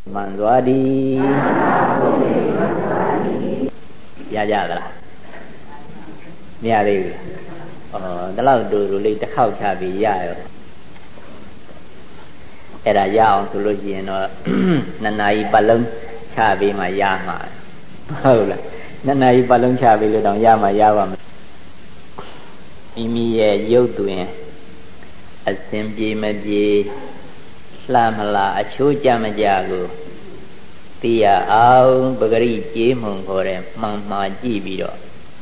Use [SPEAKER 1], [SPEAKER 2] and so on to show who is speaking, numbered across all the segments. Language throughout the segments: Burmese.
[SPEAKER 1] Manzuadi Ya lah Ni ada Kalau dulu kita kau cabai ya Era ya orang solusi no Nanai balong cabai maya mah Tahu lah Nanai balong cabai lu dong ya maya mah Ini ya yutuin Asimpi mati Lama acu jam jago Tia au bagari jemung kore mama jibiro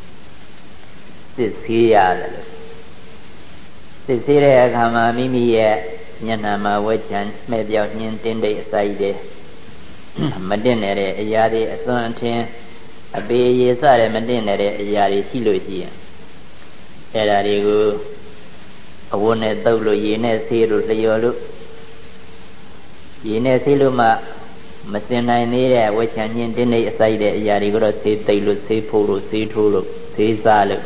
[SPEAKER 1] Sisiya lalu Sisiya kama mimi ya Nyanama wajan Mebiao nyentende saide Madinere ayari asantin Abe yesare madinere ayari silo siya Era rigu Awone taulo yene siru layolu Yene silu ma Mesinai ni ya wajan nyentende saide ayari goro se tailu se puru se tulu se salu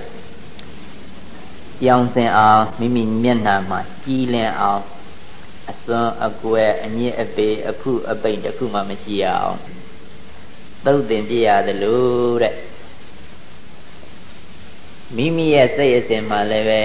[SPEAKER 1] Yang sen ao mimi mian ma jilen ao ason akwe anyi abe apu abai taku ma mashi ya ao Tau tin piya ya lu de Mimi ya sai asin ma le be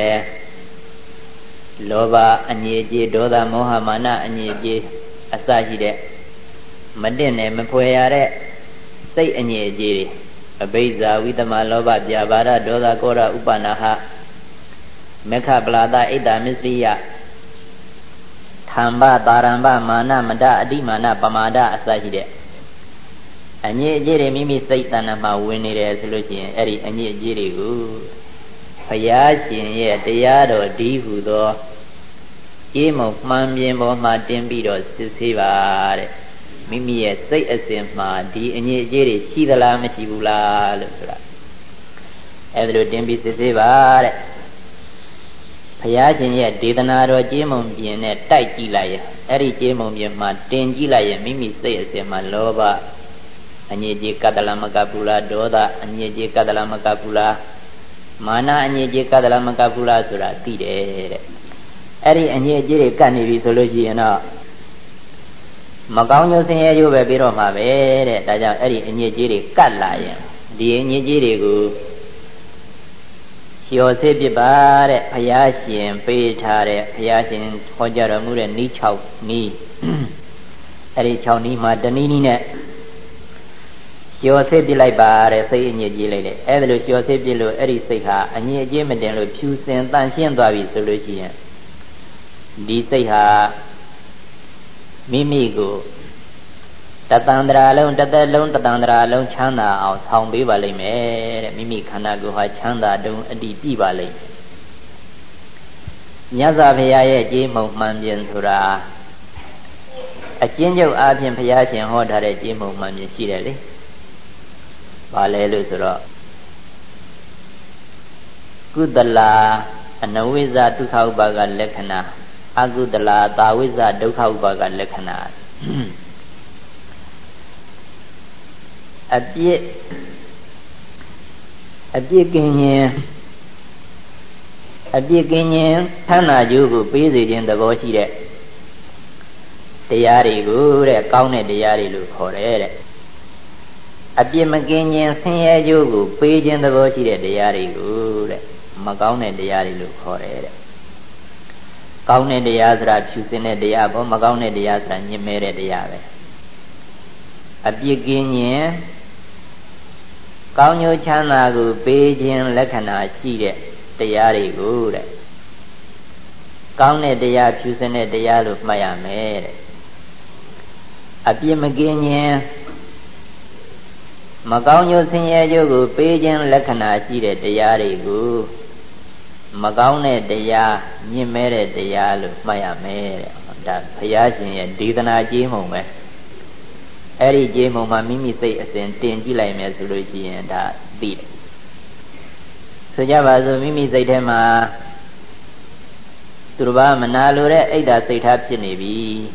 [SPEAKER 1] Loba anyi ji doda moha mana anyi ji asa shi de Madin ne mapwe ya de sai anyi ji Abaiza widama loba vyabara doda kora upanaha Mekha Blada Ida Misriya Thamba Taramba Mana Mada Adi Mana Pamada Asahide Anye Jere Mimi Saitana Ma Winire Solution Eri Anye Jere Gu Payashin Ye Teyado Dihu Do Emo Mambien Ma Tembido Sisiva Mimi Ye Say Asim Ma Di Anye Jere Shidala Mashibula Lusura Edro Tembi Sisiva ဘုရားရှင်ရဲ့ဒေသနာတော်ကျေးမုံပြင်နဲ့တိုက်ကြည့်လိုက်ရင်အဲ့ဒီကျေးမုံပြင်မှာတင်ကြည့်လိုက်ရင်မိမိစိတ်အစဉ်မှာလောဘအညစ်အကြေးကတ္တလမကပုလားဒေါသအညစ်အကြေးကတ္တလမကပုလားမာနအညစ်အကြေးကတ္တလမကပုလားဆိုတာသိတယ်တဲ့အဲ့ဒီအညစ်အကြေးတွေကတ်နေပြီဆိုလို့ရှိရင်တော့မကောင်းကျိုးဆင်းရဲကျိုးပဲပြီးတော့မှာပဲတဲ့ဒါကြောင့်အဲ့ဒီအညစ်အကြေးတွေကတ်လာရင်ဒီအညစ်အကြေးတွေကို Sio se pipa de Payashin Peta Payashin Hojara Mure Ni Chow Ni Eri Chow Ni Madanini net Sio se pilai bare say in ye gile Edlu Sio se pilu Eri Seha and ye Jemadelo Pusin Tanshin Davi solution Di Seha Mimigo Tatandra alone, Tatandra alone, Chanda, our town Bivale, Mimi Kanago, Chanda, don't a deep Bivale. Nyaza Paya, Jim of Mandian Sura. A change of Artian Payas and Hot had a Jim of Mandian Shirley. Vale Lusura. Good the la, and a wizard took out Baga Lekana. A good the la, the wizard took out Baga Lekana. A bit Kenyan Tana Jugu busy in the Boshi. The Yari good at County the Yari look for it. A bit Maganian Sanya Jugu, page in the Boshi, the Yari good. Magone the Yari look for it. County the Yazra, choosing the Yabo, Magone the Yazra, and you made the Yave. A bit Kenyan Kaunyo Chana go Beijing Lakana Shire, the Yari good. Kaune the Ya choosing the Yal of Miami. A Piamaginian Magaunyo Senya go Beijing Lakana Shire, the Yari good. Magaune the Ya, Nimere the Yal of Miami. That Payashin, Didana Jimo. Eri Jemo Mimi say a sentence like me solution and that beat. So Java Mimi say Tema Turba Manalure, Ada say Tapsi Navy.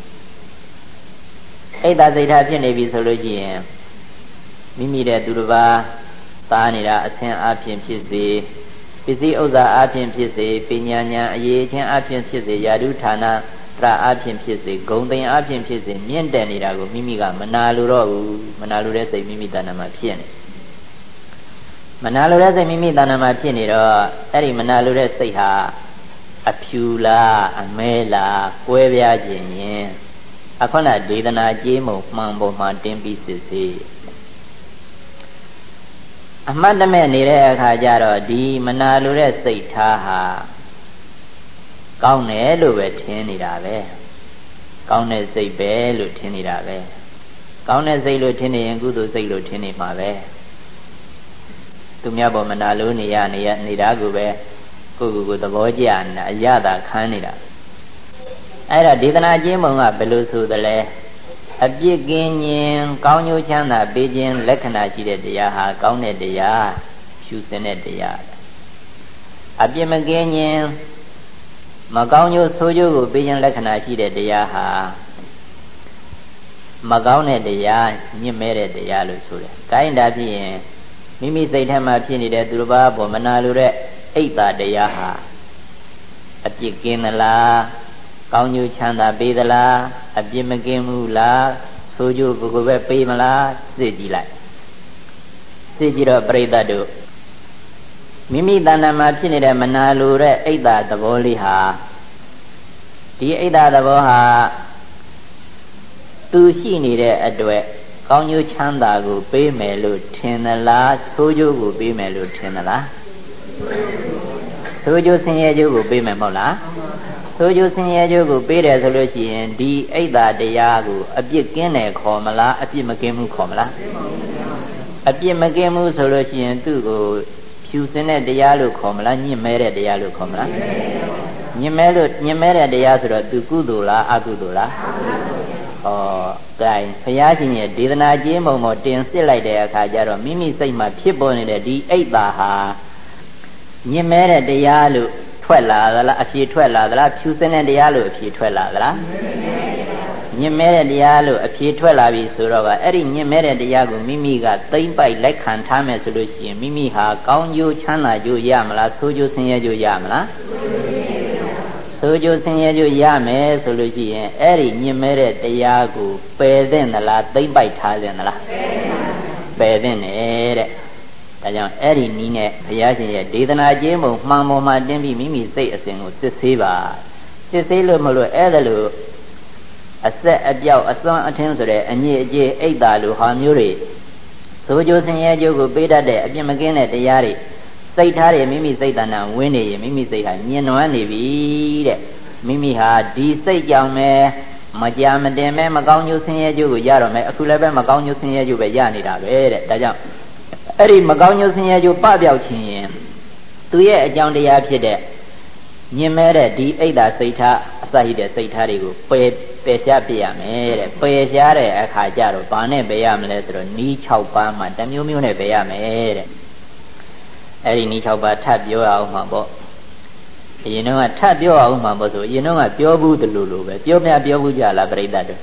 [SPEAKER 1] Ada say Tapsi Navy solution. Mimi de Turba Sanira, a 10 Apian Pisi, Pisi Oza Apian Pisi, Pinyanya, Ye 10 Apian Pisi, Yadu Tana, ရာအဖြစ်ဖြစ်စေဂုံသိမ်အဖြစ်ဖြစ်စေမြင့်တက်နေတာကိုမိမိကမနာလိုတော့ဘူးမနာလိုတဲ့စိတ်မိမိတဏ္ဍာမှာဖြစ်နေမနာလိုတဲ့စိတ်မိမိတဏ္ဍာမှာဖြစ်နေတော့အဲ့ဒီမနာလိုတဲ့စိတ်ဟာအဖြူလားအမဲလားကွဲပြားခြင်းရင်အခုနဒေသနာကြေးမုံမှန်ပေါ်မှာတင်းပြီးစစ်စေးအမှတ်တမဲ့နေတဲ့အခါကျတော့ဒီမနာလိုတဲ့စိတ်ထားဟာကောင်းတယ်လို့ပဲထင်နေတာပဲကောင်းတဲ့စိတ်ပဲလို့ထင်နေတာပဲကောင်းတဲ့စိတ်လို့ထင်နေရင်ကုသိုလ်စိတ်လို့ထင်နေမှာပဲသူများပေါ်မနာလိုနေတာကိုပဲကိုယ်သဘောကျနေတာအရသာခံနေတာအဲ့ဒါဒေသနာကျင်းမုံကဘယ်လိုဆိုသလဲအပြစ်ကင်းခြင်းကောင်းကျိုးချမ်းသာပေးခြင်းလက္ခဏာရှိတဲ့တရားဟာကောင်းတဲ့တရားဖြူစင်တဲ့တရားအပြစ်မကင်းခြင်းမကောင်းကျိုးဆိုးကျိုးကိုပေးခြင်းလက္ခဏာရှိတဲ့တရားဟာမကောင်းတဲ့တရားညစ်မဲတဲ့တရားလို့ဆိုတယ်။ကိုင်းတာဖြစ်ရင်မိမိစိတ်ထဲမှာဖြစ်နေတဲ့သူတစ်ပါးပေါ်မနာလိုတဲ့အိတ်တာတရားဟာအပြစ်ကင်းသလားကောင်းကျိုးချမ်းသာပေးသလားအပြစ်မကင်းဘူးလားဆိုးကျိုးကိုပဲပေးမလားစစ်ကြည့်လိုက်စစ်ကြည့်တော့ပြိဿတ်တို့မိမိတဏ္ဍာမှာဖြစ်နေတဲ့မနာလိုတဲ့အိတ်တာသဘောလေးဟာဒီအိတ်တာသဘောဟာသူရှိနေတဲ့အတွက်ကောင်းကျိုးချမ်းသာကိုပေးမယ်လို့ထင်သလားဆိုးကျိုးကိုပေးမယ်လို့ထင်သလားဆိုးကျိုးဆင်းရဲကျိုးကိုပေးမယ်မဟုတ်လားဆိုးကျိုးဆင်းရဲကျိုးကိုပေးတယ်ဆိုလို့ရှိရင်ဒီအိတ်တာတရားကိုအပြစ်ကင်းတယ်ခေါ်မလားအပြစ်မကင်းဘူးခေါ်မလားအပြစ်မကင်းဘူးဆိုလို့ရှိရင်သူ့ကိုဖြူစင်တဲ့တရားလို့ခေါ်မလားညစ်မဲတဲ့တရားလို့ခေါ်မလားညစ်မဲတဲ့တရားဆိုတော့သူကုသိုလ်လားအကုသိုလ်လားဩကဲဘုရားရှင်ရဲ့ဒေသနာကျင်းပုံပေါ်တင်စစ်လိုက်တဲ့အခါကျတော့မိမိစိတ်မှာဖြစ်ပေါ်နေတဲ့ဒီအိတ်တာဟာညစ်မဲတဲ့တရားလို့ထွက်လာသလားအဖြေထွက်လာသလားဖြူစင်တဲ့တရားလို့အဖြေထွက်လာသလားညစ်မဲတဲ့တရားလို့အဖြေထွက်လာပြီဆိုတော့အဲ့ဒီညစ်မဲတဲ့တရားကိုမိမိကသိမ့်ပိုက်လက်ခံထားမယ်ဆိုလို့ရှိရင်မိမိဟာကောင်းကျိုးချမ်းသာကျိုးရမလားဆိုးကျိုးဆင်းရဲကျိုးရမလားဆိုးကျိုးဆင်းရဲကျိုးရမယ်ဆိုလို့ရှိရင်အဲ့ဒီညစ်မဲတဲ့တရားကိုပယ်သင့်သလားသိမ့်ပိုက်ထားသင့်သလားပယ်သင့်တယ်တဲ့ဒါကြောင့်အဲ့ဒီနည်းနဲ့ဘုရားရှင်ရဲ့ဒေသနာကျင်းပုံမှန်ပေါ်မှာတင်းပြီးမိမိစိတ်အစဉ်ကိုစစ်ဆေးပါစစ်ဆေးလို့မလို့အဲ့ဒါလို့အဆက်အပြောက်အစွမ်းအထင်းဆိုတဲ့အညစ်အကြေးအိတ်တာလိုဟာမျိုးတွေဆိုးကျိုးဆင်းရဲကျိုးကိုပေးတတ်တဲ့အပြစ်မကင်းတဲ့တရားတွေစိတ်ထားတွေမိမိစိတ်တဏ္ဍာဝင်နေရင်မိမိစိတ်ဟာညှဉ်းနှွမ်းနေပြီတဲ့မိမိဟာဒီစိတ်ကြောင့်ပဲမကြမတင်မဲမကောင်းကျိုးဆင်းရဲကျိုးကိုရတော့မယ်အခုလည်းပဲမကောင်းကျိုးဆင်းရဲကျိုးပဲရနေတာပဲတဲ့ဒါကြောင့်အဲ့ဒီမကောင်းကျိုးဆင်းရဲကျိုးပပျောက်ခြင်းရင်သူရဲ့အကြောင်းတရားဖြစ်တဲ့ညင်မဲတဲ့ဒီအိတ်တာစိတ်ထားအစရှိတဲ့စိတ်ထားတွေကိုပယ်ရှားပြရမယ်တဲ့ပယ်ရှားတဲ့အခါကျတော့ဘာနဲ့ပယ်ရမလဲဆိုတော့နီး6ပါးမှာတစ်မျိုးမျိုးနဲ့ပယ်ရမယ်တဲ့အဲ့ဒီနီး6ပါးထပ်ပြောအောင်မှာပေါ့အရင်တော့ထပ်ပြောအောင်မှာပေါ့ဆိုအရင်တော့ပြောဘူးတလူလိုပဲပြောဘူးကြလားပြိဿတ်တို့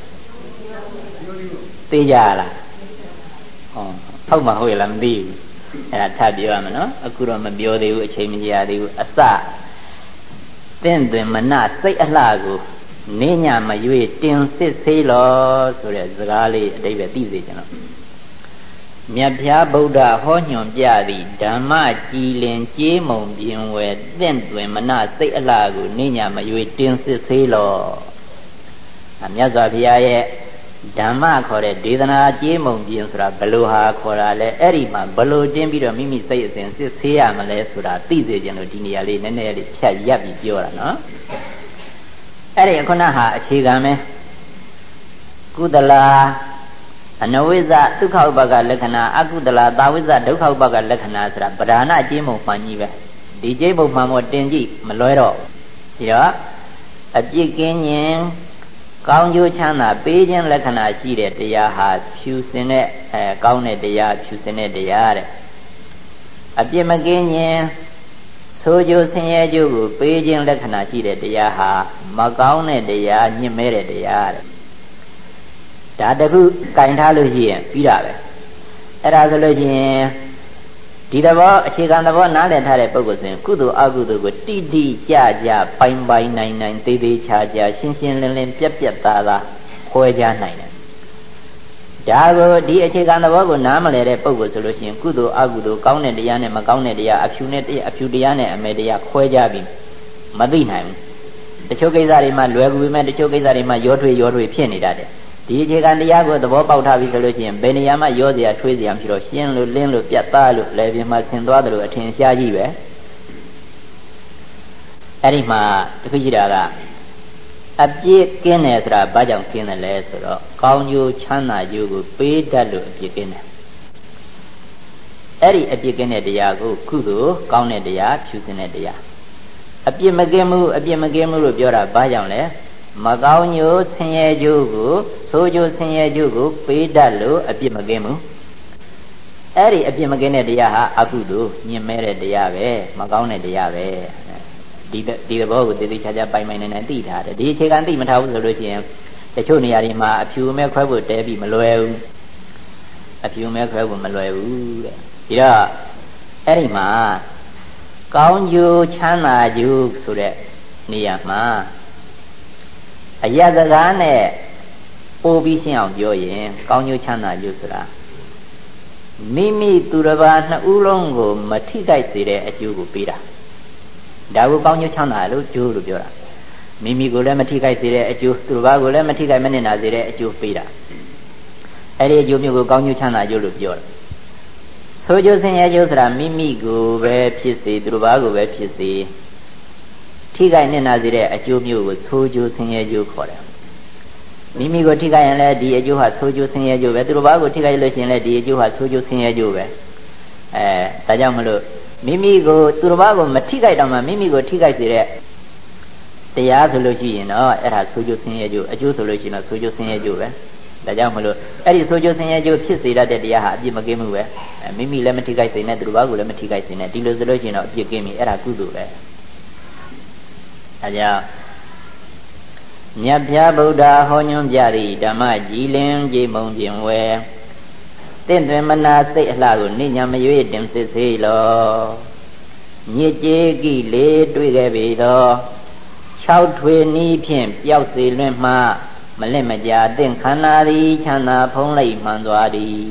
[SPEAKER 1] သိကြလားဟောဟုတ်မှာဟုတ်ရလားမသိဘူးအဲ့ဒါထပ်ပြောရမယ်နော်အခုတော့မပြောသေးဘူးအချိန်မကြာသေးဘူးအစသင်တွင်မနစိတ်အလှကိုနေညမရွေတင်စစ်သေးလောဆိုတဲ့စကားလေးအတိတ်ပဲသိစေချင်တော့မြတ်ဖျားဗုဒ္ဓဟောညွန်ပြသည်ဓမ္မကြည်လင်ကြေးမုံပြင်ဝယ်သင်တွင်မနစိတ်အလှကိုနေညမရွေတင်စစ်သေးလောမြတ်စွာဘုရားရဲ့ဓမ္မခေါ်တဲ့ဒေသနာကြေးမုံပြင်ဆိုတာဘယ်လိုဟာခေါ်တာလဲအဲ့ဒီမှာဘယ်လိုတင်းပြီးတော့မိမိစိတ်အစဉ်စစ်ဆေးရမလဲဆိုတာသိစေခြင်းလို့ဒီနေရာလေးနည်းနည်းလေးဖြတ်ရပ်ပြီးပြောတာနော်အဲ့ဒီခုနဟာအခြေခံပဲကုသလာအနဝိဇ္ဇဒုက္ခဥပါကလက္ခဏာအကုသလာသာဝိဇ္ဇဒုက္ခဥပါကလက္ခဏာဆိုတာပဓာနာကြေးမုံမှန်ကြီးပဲဒီကြေးမုံမှန်မို့တင်ကြည့်မလွဲတော့ဒီတော့အပြစ်ကင်းခြင်းကောင်းကျိုးချမ်းသာပေးခြင်းလက္ခဏာရှိတဲ့တရားဟာဖြူစင်တဲ့ကောင်းတဲ့တရားဖြူစင်တဲ့တရားတဲ့အပြစ်မကင်းခြင်းဆိုးကျိုးဆင်းရဲကျိုးကိုပေးခြင်းလက္ခဏာရှိတဲ့တရားဟာမကောင်းတဲ့တရားညှဉ်းမဲတဲ့တရားတဲ့ဒါတခုကင်ထားလို့ရှိရင်ပြီးတာပဲအဲ့ဒါဆိုလို့ရှိရင်ဒီတော့အခြေခံသဘောနားလည်ထားတဲ့ပုဂ္ဂိုလ်ဆိုရင်ကုသိုလ်အကုသိုလ်ကိုတိတိကျကျပိုင်ပိုင်နိုင်နိုင်သေးသေးချာချာရှင်းရှင်းလင်းလင်းပြက်ပြက်သားသားခွဲခြားနိုင်တယ်ဒါကိုဒီအခြေခံသဘောကိုနားမလည်တဲ့ပုဂ္ဂိုလ်ဆိုလို့ရှိရင်ကုသိုလ်အကုသိုလ်ကောင်းတဲ့တရားနဲ့မကောင်းတဲ့တရားအဖြူနဲ့အဖြူတရားနဲ့အမဲတရားခွဲခြားပြီးမသိနိုင်ဘူးတချို့ကိစ္စတွေမှာလွယ်ကူပေမဲ့တချို့ကိစ္စတွေမှာရောထွေဖြစ်နေတတ်တယ်ဒီအခြေခံတရားကိုသဘောပေါက်ထားပြီဆိုလို့ရှိရင်ဘယ်နေရာမှာရောစရာထွေးစရာမရှိတော့ရှင်းလို့လင်းလို့ပြတ်သားလို့လည်းပြင်မှာဆင်သွားတယ်လို့အထင်ရှားကြီးပဲအဲ့ဒီမှာတခုရှိတာကအပြစ်ကင်းတယ်ဆိုတာဘာကြောင့်ကင်းတယ်လဲဆိုတော့ကောင်းကျိုးချမ်းသာကျိုးကိုပေးတတ်လို့အပြစ်ကင်းတယ်အဲ့ဒီအပြစ်ကင်းတဲ့တရားကိုကုသိုလ်ကောင်းတဲ့တရားဖြူစင်တဲ့တရားအပြစ်မကင်းမှုလို့ပြောတာဘာကြောင့်လဲမကောင်းကျိုးဆင်းရဲကျိုးကိုဆိုးကျိုးဆင်းရဲကျိုးကိုပေးတတ်လို့အပြစ်မကင်းမှုအဲ့ဒီအပြစ်မကင်းတဲ့တရားဟာအကုသိုလ်ညင်မဲတဲ့တရားပဲမကောင်းတဲ့တရားပဲဒီဘောကိုတည်တည်ချာချာပိုင်ပိုင်နိုင်နိုင်သိထားတယ်ဒီအခြေခံသိမထားဘူးဆိုလို့ရှိရင်တချို့နေရာတွေမှာအဖြူမဲခွဲဖို့တဲပြီးမလွယ်ဘူးအဖြူမဲခွဲဖို့မလွယ်ဘူးတဲ့ဒီတော့အဲ့ဒီမှာကောင်းကျိုးချမ်းသာကျိုးဆိုတဲ့နေရာမှာအယစကားနဲ့ပို့ပြီးရှင်းအောင်ပြောရင်ကောင်းကျိုးချမ်းသာကျိုးဆိုတာမိမိသူတစ်ပါးနှစ်ဦးလုံးကိုမထိခိုက်စေတဲ့အကျိုးကိုပေးတာဒါကိုကောင်းကျိုးချမ်းသာလို့ကျိုးလို့ပြောတာမိမိကိုလည်းမထိခိုက်စေတဲ့အကျိုးသူတစ်ပါးကိုလည်းမထိခိုက်မနစ်နာစေတဲ့အကျိုးပေးတာအဲ့ဒီအကျိုးမျိုးကိုကောင်းကျိုးချမ်းသာကျိုးလို့ပြောတာဆိုးကျိုးဆင်းရဲကျိုးဆိုတာမိမိကိုပဲဖြစ်စေသူတစ်ပါးကိုပဲဖြစ်စေထိခိုက်နစ်နာစေတဲ့အကျိုးမျိုးကိုဆိုးကျိုးဆင်းရဲကျိုးခေါ်တယ်မိမိကိုထိခိုက်ရင်လည်းဒီအကျိုးဟာဆိုးကျိုးဆင်းရဲကျိုးပဲသူတစ်ပါးကိုထိခိုက်လို့ရှိရင်လည်းဒီအကျိုးဟာဆိုးကျိုးဆင်းရဲကျိုးပဲဒါကြောင့်မလို့မိမိကိုသူတစ်ပါးကိုမထိခိုက်တော့မှမိမိကိုထိခိုက်စေတဲ့တရားဆိုလို့ရှိရင်တော့အဲ့ဒါဆိုးကျိုးဆင်းရဲကျိုးအကျိုးဆိုလို့ရှိရင်တော့ဆိုးကျိုးဆင်းရဲကျိုးပဲဒါကြောင့်မလို့အဲ့ဒီဆိုးကျိုးဆင်းရဲကျိုးဖြစ်စေတတ်တဲ့တရားဟာအပြစ်မကင်းမှုပဲမိမိလည်းမထိခိုက်စေနဲ့သူတစ်ပါးကိုလည်းမထိခိုက်စေနဲ့ဒီလိုဆိုလို့ရှိရင်တော့အပြစ်ကင်းပြီအဲ့ဒါကုသိုလ်ပဲဒါကြောင့်မြတ်ဗျာဗုဒ္ဓဟောညွှန်ပြသည့်ဓမ္မကြည်လင်ကြည်မုံခြင်းဝဲတင့်တွင်မနာစိတ်အလှကိုနိညာမရွေ့တင်စစ်စေလောညစ်ကြေးကိလေတွေ့ခဲ့ပြီတော့6ထွေနီးဖြင့်ပျောက်စေလွင့်မှမလက်မကြာတင့်ခန္ဓာသည်ချမ်းသာဖုံးလိုက်မှန်သွားသည်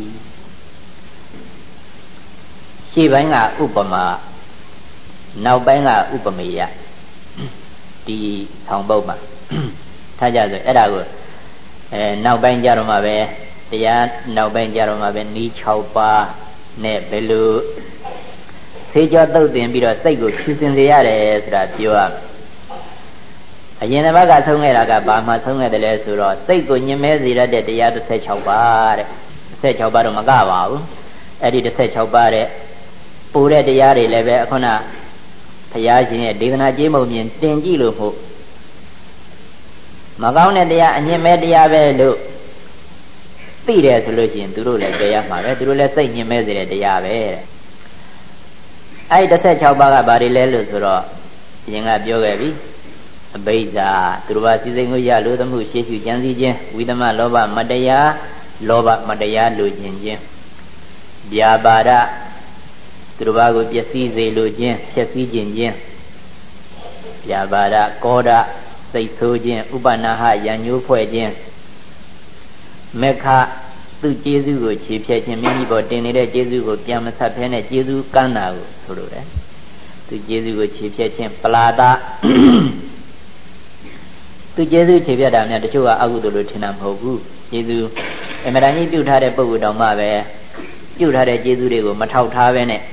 [SPEAKER 1] ရှေ့ပိုင်းကဥပမာနောက်ပိုင်းကဥပမေယဒီဆောင်ပုဒ်မှာထားကြဆိုအဲ့ဒါကိုနောက်ပိုင်းကြတော့မှပဲတရားနောက်ပိုင်းကြတော့မှပဲနီး6ပါးနဲ့ဘယ်လိုဆေးကြောတုတ်တင်ပြီးတော့စိတ်ကိုဖြူစင်စေရတယ်ဆိုတာပြောရအရင်တစ်ပတ်ကဆုံးခဲ့တာကဘာမှဆုံးခဲ့တယ်လဲဆိုတော့စိတ်ကိုညှင်းမဲစေရတဲ့တရား16ပါးတဲ့16ပါးတော့မကပါဘူးအဲ့ဒီ16ပါးတဲ့ပိုတဲ့တရားတွေလည်းပဲအခုနဘုရားရှင်ရဲ့ဒေသနာကျေးမုံမြင်တင်ကြည့်လို့မို့မကောင်းတဲ့တရားအညစ်မဲတရားပဲလို့သိတယ်ဆိုလို့ရှိရင်သူတို့လည်းတရားမှာပဲသူတို့လည်းစိတ်ညှင်းမဲစေတဲ့တရားပဲတဲ့အဲ့ဒီ16ပါးကဘာတွေလဲလို့ဆိုတော့အရင်ကပြောခဲ့ပြီအဘိဓါသူတို့ဘာစိစိမ်ကိုရလို့သမှုရှေ့ရှုကြံစည်ခြင်းဝိသမလောဘမတရားလောဘမတရားလိုချင်ခြင်းဗျာပါဒသူတို့ဘာကိုပျက်စီးစေလိုခြင်းဖျက်ဆီးခြင်းဗျာပါဒကောဒစိတ်ဆိုးခြင်းဥပနာဟရံညိုးဖွဲ့ခြင်းမေခသူကျေးဇူးကိုခြေဖြတ်ခြင်းမိမိပေါ်တင်နေတဲ့ကျေးဇူးကိုပြန်မဆက်ဖဲနဲ့ကျေးဇူးကမ်းတာကိုဆိုလိုတယ်သူကျေးဇူးကိုခြေဖြတ်ခြင်းပလာဒသူကျေးဇူးခြေဖြတ်တာများတချို့ကအကုသိုလ်လို့ထင်တာမဟုတ်ဘူးကျေးဇူးအမှန်တန်ကြီးပြုထားတဲ့ပုဂ္ဂိုလ်တောင်မှပဲပြုထားတဲ့ကျေးဇူးတွေကိုမထောက်ထားပဲနဲ့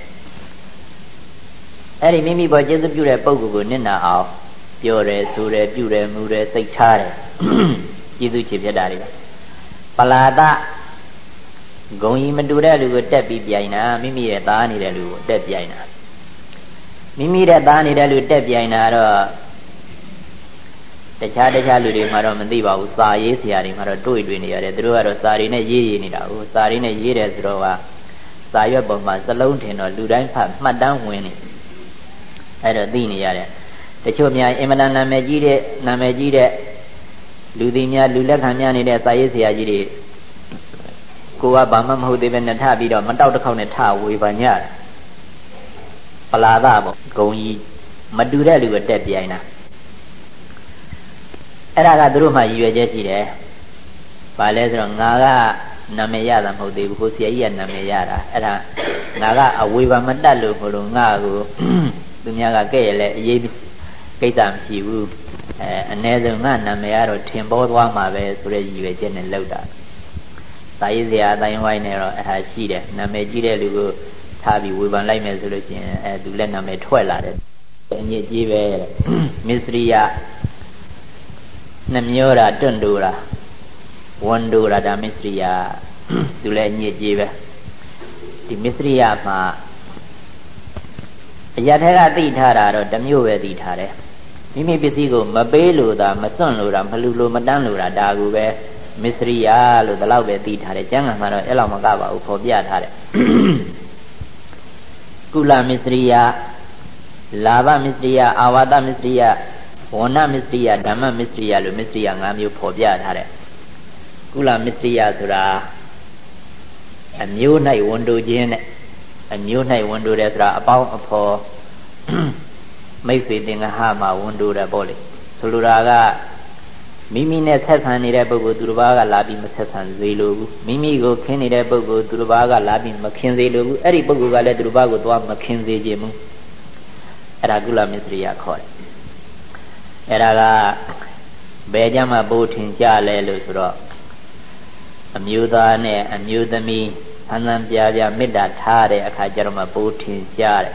[SPEAKER 1] အဲ့ဒီမိမိပေါ်ကျေးဇူးပြုတဲ့ပုဂ္ဂိုလ်ကိုနစ်နာအောင်ပြောတယ်ဆိုတယ်ပြုတယ်မူတယ်စိတ်ထားတယ်ကျေးဇူးချေဖြစ်တာတွေပလာဒဂုံကြီးမတူတဲ့လူကိုတက်ပြီးပြိုင်တာမိမိရဲ့သားနေတဲ့လူကိုတက်ပြိုင်တာမိမိရဲ့သားနေတဲ့လူတက်ပြိုင်တာတော့တခြားလူတွေမှာတော့မသိပါဘူးစာရေးဆရာတွေမှာတော့တွေ့နေရတယ်သူတို့ကတော့စာတွေနဲ့ရေးနေတာဟုတ်စာတွေနဲ့ရေးတယ်ဆိုတော့ကစာရွက်ပေါ်မှာစလုံးထင်တော့လူတိုင်းဖတ်မှတ်တမ်းဝင်နေအဲ့တော့သိနေရတယ်တချို့များအင်မတန်နာမည်ကြီးတဲ့လူသည်များလူလက်ခံများနေတဲ့စာရေးဆရာကြီးတွေကိုကဘာမှမဟုတ်သေးပဲနဲ့ထပြီးတော့မတောက်တစ်ခေါက်နဲ့ထဝေဖန်ကြတယ် Palada Gongi Madura Lu Debiana Eraga Druma Yuajesi Palesro Naga Nameyada Modi Husia Nameyara Era Naga Awiva Mandalu Nago Dunyaga Gale Yib Gatam Shivu Another man Namayaro Timbo Wamabe Sure Yuajan and Loda Taizia Dine Winero has Shida Namejida Lugo Tabi Wiban Lime Solution Dulena me Twilight and yet give Misria Namura Dundura Wandura da Misria Dulenya Jiva the Misria Ma Yatera Ditara or Damuve Ditare Mimi Bisigo Mabelu da Mason Lura Malulo Madan Lura Dagube Misria Lu the Love Ditare Jangamano Elamagava Upobiatare Kula Misriya, Lava Misriya, Awada Misriya, Ona Misriya, Dhamma Misriya, Lu Misriya, Ngamu Pobia Hare. Kula Misriya Sura, a new night window gin, a new night window resra about a poor makes it in a hama window the body. Suluraga Mimi net Sessan Rebel Durubaga Labi Sessan Zelu, Mimi go Kenny Rebel Durubaga Labi Mackenzie Lu, Eri Boguga let Durubago to Mackenzie Jimu Eragula Misria Coy Eraga Bejama boat in Jale Lusro Amudane, Amudami, Hanam Jaja Mida Tare, a Kajarama boat in Jare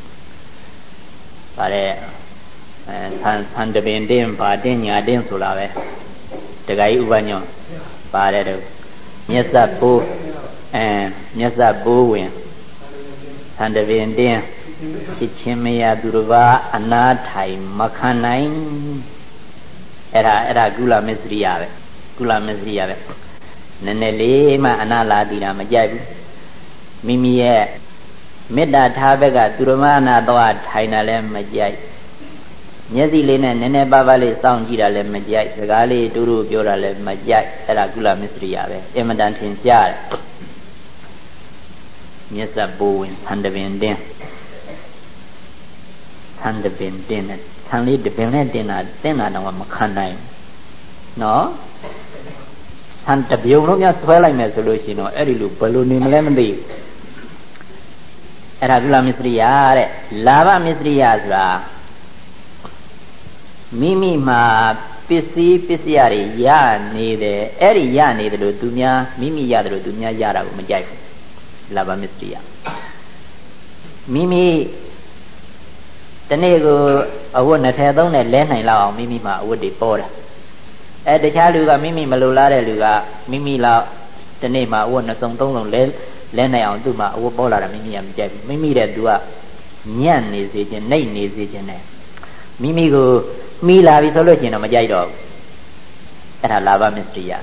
[SPEAKER 1] San de Bendim, Padinia, Dinsulave, the guy Ubanyo, Paredo, Nyesa Boo, and Nyesa Bowin, San de Bendim, Chichimia Duruva, Anatai, Makanain, Era Gula Misriave, Nenele, Ma Anala Dina Majab, Mimie, Meda Tabega, Durumana Doa, Tainalem Majai. Nyezi lene nene babale sound jira le majai sagale duru pyora le majai era gula misriya be emadan thin jare nyesa bowin thandabin din than li debin ne tinna daw ma khan nai no san tabyong lo nya swai lai me so lo shin no eri lu belo ni male ma thi era gula misriya de lava misriya sura Mimi ma Pisi Pisiari Ya Nede Eri Ya Nede Dunya Mimi Yadro Dunya Yara Majai Lava Misria Mimi Tanego Awuna Tadon and Lenai Lao Mimi Ma would deport at the Chaluga Mimi Malula Luga Mimi La Tanema Wona Song Tong Lenai on Duma Wobola Mimi and Jack Mimi that Dua Nyan is it and Name is it and Mimi go Mila vi solo chino ma jai do era lava misriya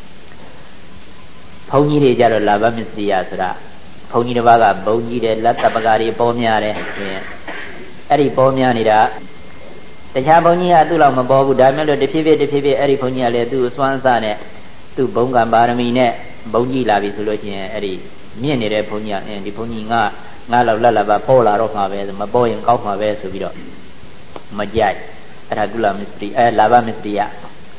[SPEAKER 1] phong ji de ja do lava misriya sura phong ji de ba ga bong ji de lat tapaga ri paw mya de eri paw mya ni da tacha phong ji ga tu law ma paw bu da me lo de phie phie eri phong ji ga le tu swan sa ne tu bong kan parami ne bong ji la bi so lo chin eri myin ni de phong ji ga di phong ji nga law lat la ba paw la ro ma be ma paw yin kaw ma be so bi do ma jai Ragula Mistri, Lava Mistria.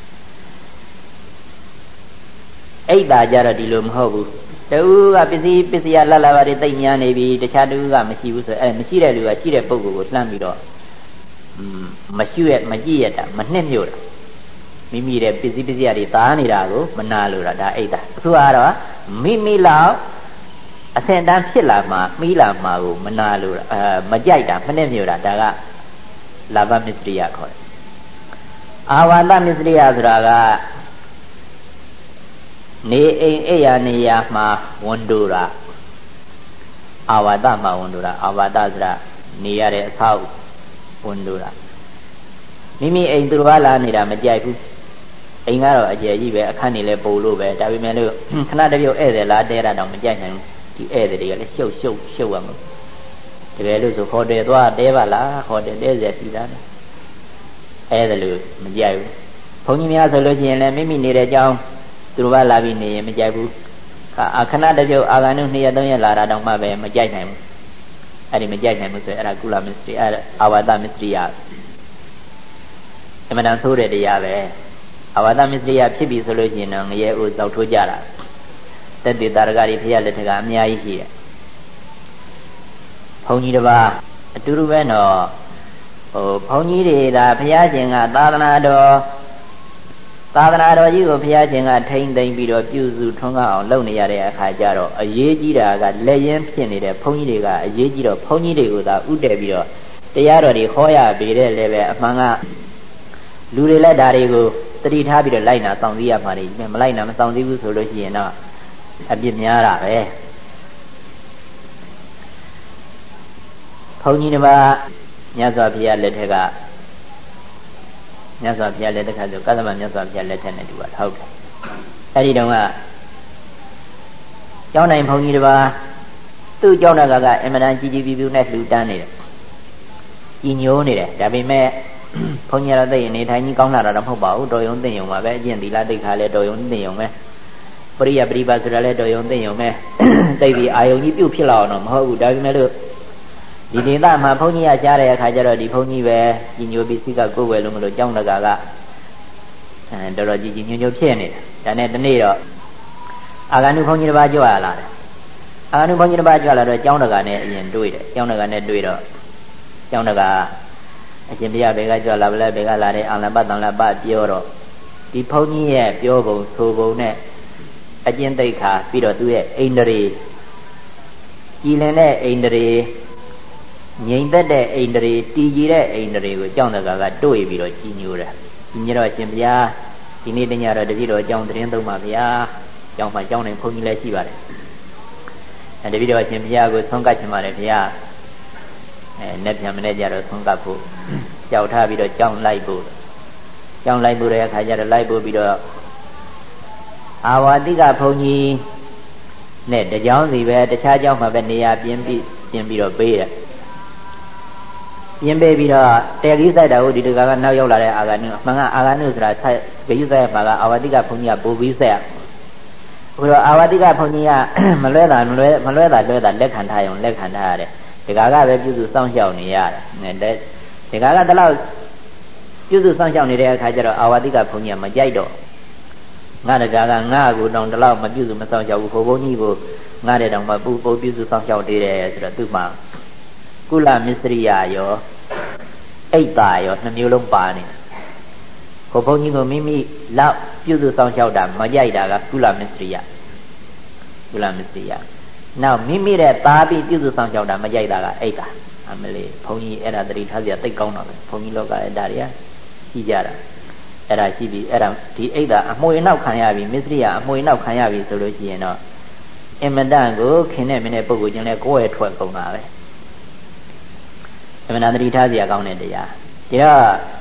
[SPEAKER 1] Aida Jara Dilum Hobu. The Uga Pisia Lava de Tanya Navy, the Chaduga Machus, and Machida Lua, Chida Pogo was Lamido. Machuet Magiata, Manenura. Mimi de Pisia di Tanirago, Manalura da Aida. Suara, Mimi Lao, Ascendant Silama, Mila Mago, Manalura, Majaita, Manenura, Daga. Lava Misriya Koi Awala Misriya Draga Ne Eya Neya Ma Wandura Awada Ma Wandura Awada Dra Niyare Sau Wandura Mimi Durvala Nira Majaiku Ingaro Ajayi be Akani le Bolo be Davimelo Kanadavio Ede La Dera Dom Majan the Ede show The Luz of Hode Dwa Devala, Hode Desert, Edalu, Majabu. Ponimia Solution and Mimi near a jound, Druva Lavini, Majabu. A Canada Joe Aganu near Donia Lara Doma Majanam. အဲ့ဒီမကြိုက်နိုင်ဘူးဆိုရင်အဲ့ဒါကုလမစ္စရိအဲ့အာဝါဒမစ္စရိယအမှန်တန်ဆိုးတဲ့တရားပဲအာဝါဒမစ္စရိယဖြစ်ပြီဆိုလို့ရှိရင်တော့ငရဲဥသောက်ထိုးကြတာတက်တေတာရကတွေဖရာလက်ထက်ကအများကြီးရှိတယ်ဘုန်းကြီးတစ်ပါးအတူတူပဲတော့ဘုန်းကြီးတွေဒါဖရာရှင်ကသာသနာတော်ကြီးကိုဘုရားရှင်ကထိမ့်သိမ့်ပြီးတော့ပြုစုထွန်းကားအောင်လုပ်နေရတဲ့အခါကျတော့အရေးကြီးတာကလက်ရင်းဖြစ်နေတဲ့ဘုန်းကြီးတွေကအရေးကြီးတော့ဘုန်းကြီးတွေကိုသာဥတည်ပြီးတော့တရားတော်တွေဟောရပေတဲ့လည်းပဲအမှန်ကလူတွေလည်းဒါတွေကိုတတိထားပြီးတော့လိုက်နာဆောင်စည်းရမှာနေမလိုက်နာမဆောင်စည်းဘူးဆိုလို့ရှိရင်တော့အပြစ်များတာပဲဘုန်းကြီးတွေမှာမြတ်စွာဘုရားလက်ထက်ကမြတ်စွာဘုရားလက်ထက်ကဆိုကသမမြတ်စွာဘုရားလက်ထက်နဲ့တူတာဟုတ်တယ်အဲ့ဒီတုန်းကကျောင်းနိုင်ဘုန်းကြီးတစ်ပါးသူ့ကျောင်းတော်ကအင်မတန်ကြီးပြူနဲ့လှူဒန်းနေတယ်ကြီးညိုးနေတယ်ဒါပေမဲ့ဘုန်းကြီးကတော့သိရင်နေထိုင်ကြီးကောင်းလာတာတော့မဟုတ်ပါဘူးတော်ယုံသိယုံပါပဲအကျင့်သီလသိက္ခာလည်းတော်ယုံသိယုံပဲပရိယပရိပါဆိုတာလည်းတော်ယုံသိယုံပဲသိပြီးအာယုံကြီးပြုတ်ဖြစ်လာအောင်တော့မဟုတ်ဘူးဒါပေမဲ့လို့ဒီဒေသမှာဘုန်းကြီးကကြားတဲ့အခါကျတော့ဒီဘုန်းကြီးပဲကြီးညိုပြီးစိကကိုယ်ဝယ်လို့မလို့ကျောင်းတကာကတော်တော်ကြီးညိုဖြစ်နေတာဒါနဲ့ဒီနေ့တော့အာဂန္တုဘုန်းကြီးတစ်ပါးကြွလာတယ်အာဂန္တုဘုန်းကြီးတစ်ပါးကြွလာတော့ကျောင်းတကာနဲ့အရင်တွေ့တယ်ကျောင်းတကာနဲ့တွေ့တော့ကျောင်းတကာအရှင်ဘုရားဘယ်ကကြွလာဗလဲဘယ်ကလာတဲ့အာလပတန်လပပြောတော့ဒီဘုန်းကြီးရဲ့ပြောပုံဆိုပုံနဲ့အကျင့်သိက္ခာပြီးတော့သူ့ရဲ့အိန္ဒြေကြည်လင်တဲ့အိန္ဒြေငြိမ်သက်တဲ့အိန္ဒြေတည်ကြည်တဲ့အိန္ဒြေကိုကျောင်းတကာကတွေ့ပြီးတော့ကြီးညိုတယ်ကြီးညိုတော့ရှင်ဘုရားဒီနေ့တညတော့တပည့်တော်ကျောင်းသတင်းသုံးပါဗျာကျောင်းမှာကျောင်းနေဘုန်းကြီးလည်းရှိပါတယ်တပည့်တော်ရှင်ဘုရားကိုဆုံးကပ်ချင်ပါတယ်ဗျာနဲ့ပြန်မနဲ့ကြတော့ဆုံးကပ်ဖို့ကြောက်ထားပြီးတော့ကျောင်းလိုက်ဖို့တဲ့အခါကျတော့လိုက်ဖို့ပြီးတော့အာဝါတိကဘုန်းကြီးနဲ့တကြောင်းစီပဲတခြားကျောင်းမှာပဲနေရာပြင်ပြီးတော့ပေးတယ်ပြင်ပေးပြီးတော့တဲကြီးဆိုင်တာကိုဒီတကာကနောက်ရောက်လာတဲ့အာဂန္တုအမှန်ကအာဂန္တုဆိုတာဂယုဆိုင်မှာကအာဝါတိကဘုန်းကြီးကပို့ပြီးဆက်ဘုရားအာဝါတိကဘုန်းကြီးကမလွဲတာလက်ခံထားရတယ်ဒီကာကပဲပြုစုစောင့်ရှောက်နေရတယ်ဒီကာကတလောက်ပြုစုစောင့်ရှောက်နေတဲ့အခါကျတော့အာဝါတိကဘုန်းကြီးကမကြိုက်တော့ငါတကာကငါ့ကိုတောင်တလောက်မပြုစုမစောင့်ရှောက်ဘူးဘုန်းကြီးကိုငါတဲ့တောင်မှပို့ပြုစုစောင့်ရှောက်သေးတယ်ဆိုတော့သူ့မှာကုလမစ္စရိယရောအိတ်တာရောနှမျိုးလုံးပါနေတယ်ဘုန်းကြီးကမိမိလောက်ပြုစုစောင့်ရှောက်တာမကြိုက်တာကကုလမစ္စရိယနောက်မိမိတဲ့သားပြီးပြုစုဆောင်ရှောက်တာမကြိုက်တာကအိတ်တာအမလေးဘုန်းကြီးအဲ့ဒါတတိထားစရာသိကောင်းတော့ပဲဘုန်းကြီးလောကအဲ့ဒါတွေကရှိကြတာအဲ့ဒါရှိပြီအဲ့ဒါဒီအိတ်တာအမွေနောက်ခံရပြီမစ္စရိယအမွေနောက်ခံရပြီဆိုလို့ရှိရင်တော့အင်မတန်ကိုခင်တဲ့မင်းတဲ့ပုဂ္ဂိုလ်ချင်းလဲကိုယ်ရဲ့ထွက်ကုန်တာပဲအမှန်တတိထားစရာကောင်းတဲ့တရားဒါ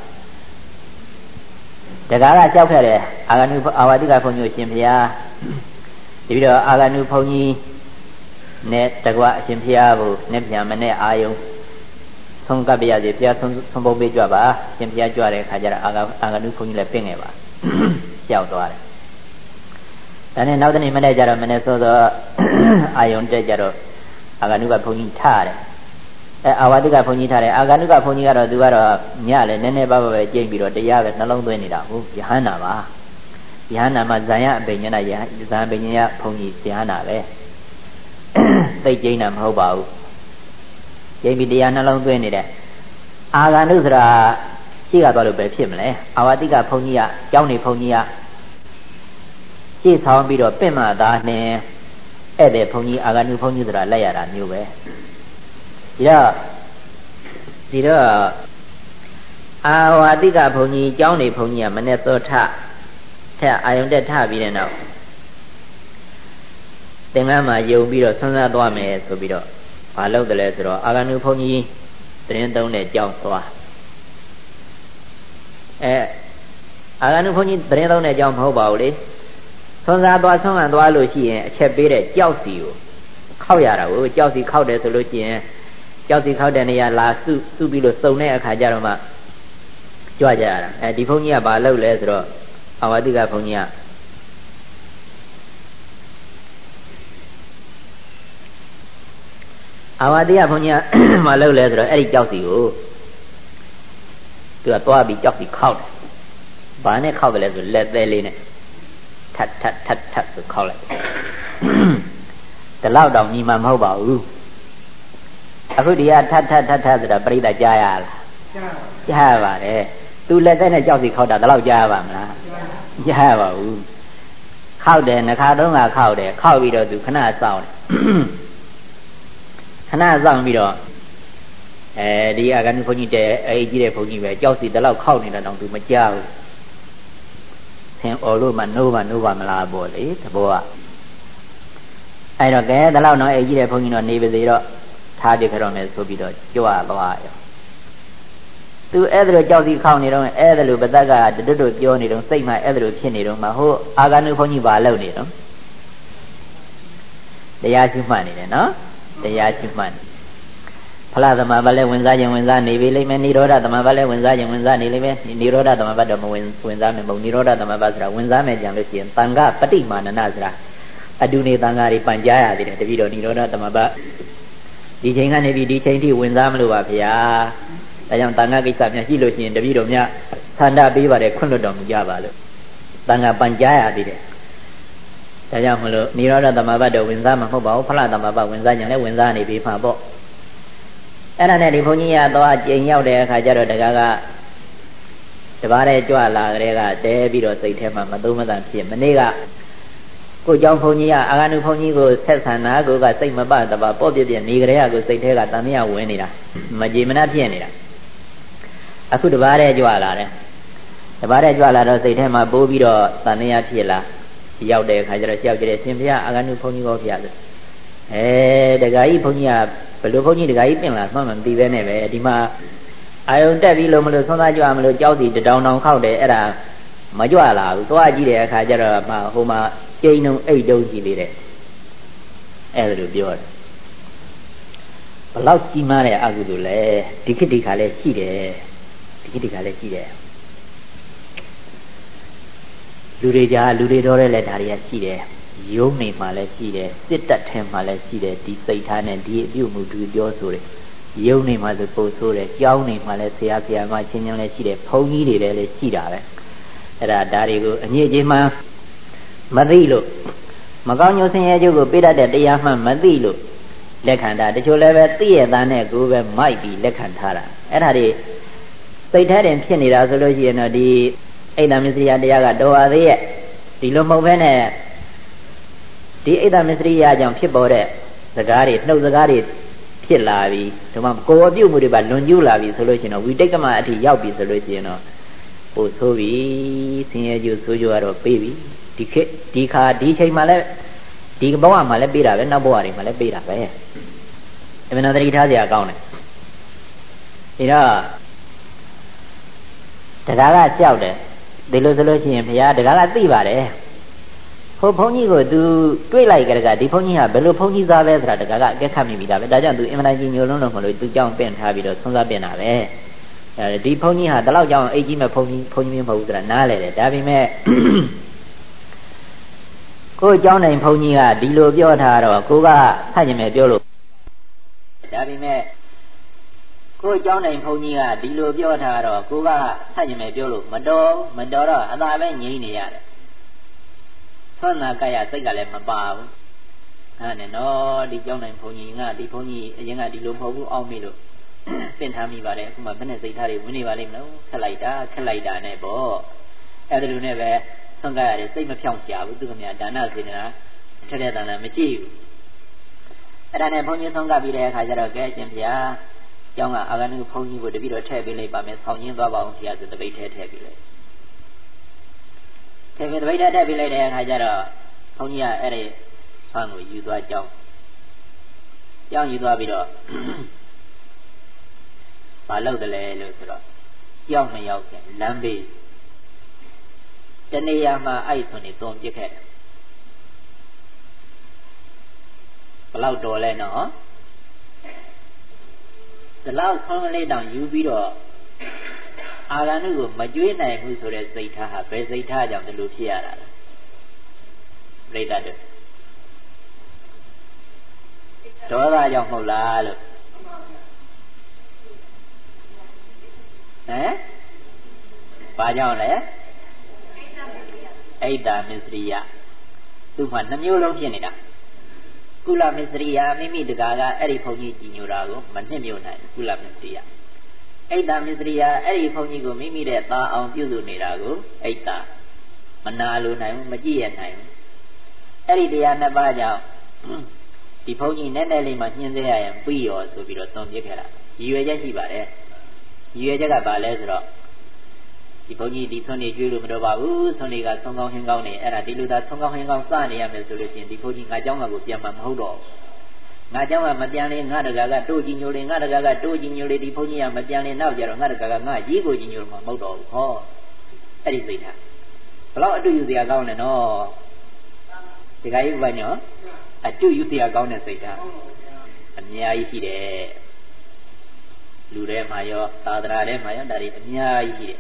[SPEAKER 1] တကားကလျှောက်ခဲ့တယ်အာဂန္တုအာဝါတိကဘုန်းကြီးရှင်ဘုရားဒီပြီးတော့အာဂန္တုဘုန်းကြီးနဲ့တကွအရှင်ဘုရားကိုနဲ့ပြန်မနဲ့အာယုံဆုံးကပ်ပြရစီဘုရားဆုံးပုံပေးကြပါရှင်ဘုရားကြွတဲ့အခါကျတော့အာဂန္တုဘုန်းကြီးလည်းပြင့်ခဲ့ပါလျှောက်သွားတယ်ဒါနဲ့နောက်တနေ့မနဲ့ကြတော့မနဲ့စောစောအာယုံတက်ကြတော့အာဂန္တုကဘုန်းကြီးထားတယ်အာဝါတိကဘုန်းကြီးထားတယ်အာဂန္တုကဘုန်းကြီးကတော့သူကတော့ညလည်းနည်းနည်းပါးပါးပဲကြိတ်ပြီးတော့တရားပဲနှလုံးသွင်းနေတာဟုတ်ယဟန္တာပါယဟန္တာမှာဇာယအပိညာဏဇာအပိညာဘုန်းကြီးယဟန္တာပဲသိကျိန်းတာမဟုတ်ပါဘူးကျိန်းပြီးတရားနှလုံးသွင်းနေတဲ့အာဂန္တုဆိုတာရှိကသွားလို့ပဲဖြစ်မလဲအာဝါတိကဘုန်းကြီးကကျောင်းနေဘုန်းကြီးကရှေ့ဆောင်ပြီးတော့ပင့်မှသာနဲ့ဧည့်သည်ဘုန်းကြီးအာဂန္တုဘုန်းကြီးဆိုတာလိုက်ရတာမျိုးပဲဒီတော့အာဝါတိကဘုန်းကြီးကျောင်းနေဘုန်းကြီးကမနဲ့သောထဆက်အာယုန်တက်ထပြီးတဲ့နောက်သင်္ကန်းမှာယုံပြီးတော့ဆွမ်းစားသွားမယ်ဆိုပြီးတော့ဘာလုပ်တယ်လဲဆိုတော့အာဂန္တုဘုန်းကြီးသတင်းသုံးတဲ့ကြောင်းသွားအာဂန္တုဘုန်းကြီးသတင်းသုံးတဲ့ကြောင်းမဟုတ်ပါဘူးလေဆွမ်းစားသွားဆွမ်းခံသွားလို့ရှိရင်အချက်ပေးတဲ့ကြောက်စီကိုခောက်ရတာကိုကြောက်စီခောက်တယ်ဆိုလို့ရှိရင်ကြောက်စီခောက်တဲ့နေရာလာစုပြီးလို့စုံတဲ့အခါကျတော့မှကြွကြရတာဒီဘုန်းကြီးကဘာလုပ်လဲဆိုတော့အာဝါတိကဘုန်းကြီးကအာဝတိယဘုန်းကြီးကမလုပ်လဲဆိုတော့အဲ့ဒီကြောက်စီကိုသူကသွားပြီးကြောက်စီခောက်တယ်ဘာနဲ့ခောက်တယ်လဲဆိုလက်သေးလေးနဲ့ထတ်ဆိုခောက်လိုက်ဒီလောက်တောင်ညီမမဟုတ်ပါဘူးအခုဒီကထတ်ဆိုတာပြိဿကြားရလားကြားရပါတယ်သူလက်သေးနဲ့ကြောက်စီခောက်တာဒီလောက်ကြားရပါမလားကြားရပါဘူးခောက်တယ်နှခါသုံးခါခောက်တယ်ခောက်ပြီးတော့သူခဏစောင့်တယ်ခဏစောင့်ပြီးတော့ဒီအာဂန္ဓုဘုန်းကြီးတဲ့အဲ့ကြီးတဲ့ဘုန်းကြီးပဲကြောက်စီဒီလောက်ခောက်နေတာတောင်သူမကြောက်ဘူးသင်အော်လို့မှနိုးပါမလားပေါ့လေသဘောကအဲ့တော့ကဲဒီလောက်တော့အဲ့ကြီးတဲ့ဘုန်းကြီးတော့နေပါစေတော့ထားပြကြတော့မယ်ဆိုပြီးတော့ကြွသွားရောသူအဲ့ဒါလိုကြောက်စီခောက်နေတော့အဲ့ဒါလိုပသက်ကတွတ်ပြောနေတော့စိတ်မှအဲ့ဒါလိုဖြစ်နေတော့မှဟိုအာဂန္ဓုဘုန်းကြီးဘာလုပ်နေတော့တရားရှိမှတ်နေတယ်နော်တရားရှိမှတ်ဖလားသမဘာလည်းဝင်စားခြင်းဝင်စားနေပြီလိမ့်မယ်နိရောဓသမဘာလည်းဝင်စားခြင်းဝင်စားနေလိမ့်မယ်နိရောဓသမဘာတော့မဝင်စားမယ်မဟုတ်နိရောဓသမဘာဆိုတာဝင်စားမယ်ကြံလို့ရှိရင်တန်ခပฏิမာနနာဆိုတာအတုနေတန်ခါတွေပန်ကြားရသေးတယ်တပည့်တော်နိရောဓသမဘာဒီချိန်ကနေပြီးဒီချိန်ထိဝင်စားမလို့ပါဗျာဒါကြောင့်တန်ခကိစ္စများရှိလို့ရှိရင်တပည့်တော်များဆန္ဒပေးပါတယ်ခွင့်လွှတ်တော်မူကြပါလို့တန်ခါပန်ကြားရသေးတယ်ဒါကြောင့်မလို့နိရောဓသမဘာတော့ဝင်စားမှာမဟုတ်ပါဘူးဖလားသမဘာဝင်စားကြလည်းဝင်စားနေပြီမှာပေါ့အဲ့ဒါနဲ့ဒီဘုန်းကြီးကတော့ကြိမ်ရောက်တဲ့အခါကျတော့တကားကတပါးတဲ့ကြွလာကလေးကတဲပြီးတော့စိတ်ထဲမှာမသုံးမသန်ဖြစ်မနေ့ကကိုเจ้าဘုန်းကြီးကအာဂန္ဓုဘုန်းကြီးကိုဆက်ဆံတာကိုကစိတ်မပတပါပေါ့ပြပြနေကြတဲ့ကိုစိတ်ထဲကတန်မြတ်ဝင်နေတာမကြည်မနှက်ဖြစ်နေတာအခုတပါးတဲ့ကြွလာတယ်တပါးတဲ့ကြွလာတော့စိတ်ထဲမှာပိုးပြီးတော့တန်မြတ်ဖြစ်လာရောက်တဲ့အခါကျတော့ကြောက်ကြတယ်ရှင်ဘုရားအာဂန္ဓုဘုန်းကြီးကိုဖျားတယ်တခါကြီးဘုန်းကြီးကဘယ်လိုဘုန်းကြီးတခါကြီးပြင်လာမှမသိပဲနဲ့ပဲဒီမှာအာယုံတက်ပြီးလို့မလို့ဆုံးသားကြွမလို့ကြောက်စီတောင်ခောက်တယ်အဲ့ဒါမကြွလာဘူးသွားကြည့်တဲ့အခါကျတော့ဟိုမှာကျိန်းုံအိတ်တုံးကြည့်လေးတဲ့အဲ့လိုပြောတယ်ဘလောက်ကြီးမားတဲ့အကုသိုလ်လဲဒီခေတ်ဒီခါလဲရှိတယ်ဒီခေတ်ဒီခါလဲရှိတယ်လူတွေကြားလူတွေတော်တဲ့လက်ဓာတ်တွေကရှိတယ်ယုံနေမှလည်းရှိတယ်စစ်တပ်ထဲမှလည်းရှိတယ်ဒီစိတ်ထားနဲ့ဒီအပြုမှုသူပြောဆိုတယ်ယုံနေမှဆိုပို့ဆိုတယ်ကြောင်းနေမှလည်းဆရာမချင်းချင်းလည်းရှိတယ်ဘုန်းကြီးတွေလည်းရှိတာပဲအဲ့ဒါဒါတွေကိုအညစ်အကြေးမှမသိလို့မကောင်းညိုဆင်းရဲကျုပ်ကိုပေးတတ်တဲ့တရားမှမသိလို့လက်ခံတာတချို့လည်းပဲသိရသားနဲ့ကိုယ်ပဲမိုက်ပြီးလက်ခံထားတာအဲ့ဒါတွေစိတ်ထဲတင်ဖြစ်နေတာဆိုလို့ရှိရင်တော့ဒီအိတ်တမစ္စရိယတရားကတော်ပါသေးရဲ့ဒီလိုမဟုတ်ဘဲနဲ့ဒီအိတ်တမစ္စရိယကြောင့်ဖြစ်ပေါ်တဲ့စကားတွေနှုတ်စကားတွေဖြစ်လာပြီးဒီမှာကိုယ်အပြုတ်မှုတွေပါလွန်ကျူးလာပြီဆိုလို့ရှိရင်တော့ဝိတိတ်ကမအထိရောက်ပြီဆိုလို့ရှိရင်တော့ပို့ဆိုးပြီဆင်းရဲကျိုးဆိုးကျိုးကတော့ပေးပြီဒီခေတ်ဒီခါဒီချိန်မှလည်းဒီဘဝမှာလည်းပေးတာပဲနောက်ဘဝတွေမှာလည်းပေးတာပဲအမှန်တရားထားစရာကောင်းတယ်ဒါတော့တရားကလျှောက်တယ်ဒီလိုဆိုလို့ရှိရင်ဘုရားတရားကသိပါတယ်ဟိုဘုန်းကြီးကို तू တွေးလိုက်ကြတဲ့ကဒီဘုန်းကြီးကဘယ်လိုဘုန်းကြီးသားလဲဆိုတာတရားကအကဲခတ်မိပြီဒါပဲဒါကြောင့် तू အင်မတန်ကြီးညိုလုံးလုံးမလို့ तू ကြောင်းပင့်ထားပြီးတော့ဆုံးစားပင့်တာပဲဒီဘုန်းကြီးဟာဒီလောက်ကြောင်းအိတ်ကြီးမဲ့ဘုန်းကြီးမဟုတ်ဘူးဆိုတာနားလဲတယ်ဒါပေမဲ့ကိုယ်เจ้าနိုင်ဘုန်းကြီးကဒီလိုပြောထားတော့ကိုကဆန့်ကျင်မဲ့ပြောလို့ဒါပေမဲ့ကိုယ်เจ้าနိုင်ဘုန်းကြီးကဒီလိုပြောထားတော့ကိုကဆန့်ကျင်မဲ့ပြောလို့မတော်တော့အသာပဲငြိမ့်နေရတယ်ဆွမ်းနာကရစိတ်ကလည်းမပါဘူးအဲ့နဲ့နော်ဒီเจ้าနိုင်ဘုန်းကြီးကဒီဘုန်းကြီးအရင်ကဒီလိုမဟုတ်ဘူးအောက်မေ့လို့ပင့်ထားမိပါတယ်အခုမှဘယ်နဲ့စိတ်ထားတွေဝင်နေပါလိမ့်မလို့ခက်လိုက်တာနဲ့ပေါ့အဲ့ဒါလိုနဲ့ပဲဆွမ်းကရတယ်စိတ်မဖြောင့်ရှာဘူးသူကမြဒါနစေတနာထက်တဲ့တန်တာမရှိဘူးအဲ့ဒါနဲ့ဘုန်းကြီးဆွမ်းကပြီးတဲ့အခါကျတော့ကဲရှင်ဗျာကျောင်းကအာဂန္တုဘုန်းကြီးကိုတပည့်တော်ထည့်ပေးလိုက်ပါမယ်ဆောင်းရင်းသွားပါအောင်ဆရာဆိုတပိတ်ထည့်ပေးလိုက်တပိတ်ထည့်ပေးလိုက်တဲ့အခါကျတော့ဘုန်းကြီးကအဲ့ဒီဆွမ်းကိုယူသွားကျောင်းယူသွားပြီးတော့မလုပ်တယ်လေလို့ဆိုတော့ကြောက်မရောက်ခင်လမ်းဘေးတနေရာမှာအဲ့ဆိုနေသွန်ပြစ်ခဲ့တယ်ဘလောက်တော်လဲနော်ဒီလောက်ဆောင်းလေးတောင်ယူပြီးတော့အာဂန္တုကိုမကြွေးနိုင်ဘူးဆိုတဲ့စိတ်ထားဟာဘယ်စိတ်ထားကြောင့်ဒီလိုဖြစ်ရတာလဲပြိတ္တတို့ဒေါသကြောင့်မဟုတ်လားလို့ဘာကြောင့်လဲအိတ်တာမစ္စရိယသူ့မှာနှမျိုးလုံးဖြစ်နေတာကုလမစ္စရိယမိမိတကာကအဲ့ဒီဘုန်းကြီးကြည်ညိုတာကိုမနှစ်မြို့နိုင်ကုလမစ္စရိယအိတ်တာမစ္စရိယအဲ့ဒီဘုန်းကြီးကိုမိမိတဲ့သားအောင်ပြုစုနေတာကိုအိတ်တာမနာလိုနိုင်ဘူးမကြည့်ရနိုင်ဘူးအဲ့ဒီတရားနှစ်ပါးကြောင့်ဒီဘုန်းကြီးနည်းနည်းလေးမှညှင်းစေရရင်ပြီးရောဆိုပြီးတော့သွန်ပြခဲ့တာရည်ရွယ်ချက်ရှိပါတယ်ရည်ရွယ်ချက်ကဘာလဲဆိုတော့ဒီဘုန်းကြီးဒီဆွမ်းနေကျွေးလို့မတော်ပါဘူးဆွမ်းနေကဆုံးကောင်းဟင်းကောင်းနေအဲ့ဒါဒီလိုသာဆုံးကောင်းဟင်းကောင်းစနေရမယ်ဆိုလို့ရှိရင်ဒီဘုန်းကြီးငါเจ้าမှာကိုပြန်မှာမဟုတ်တော့ငါเจ้าမှာမပြန်လေငါတကာကတိုးကြည့်ညိုလေငါတကာကတိုးကြည့်ညိုလေဒီဘုန်းကြီးကမပြန်လေနောက်ကြတော့ငါတကာကငါကြီးကိုကြည့်ညိုလို့မဟုတ်တော့ဘူးဟောအဲ့ဒီစိတ်ထားဘလောက်အတူယူစရာကောင်းတယ်နော်ဒီကကြီးဘာညောအတူယူစရာကောင်းတဲ့စိတ်ထားအများကြီးရှိတယ်လူထဲမှာရောသာသနာထဲမှာရောဒါတွေအများကြီးရှိတယ်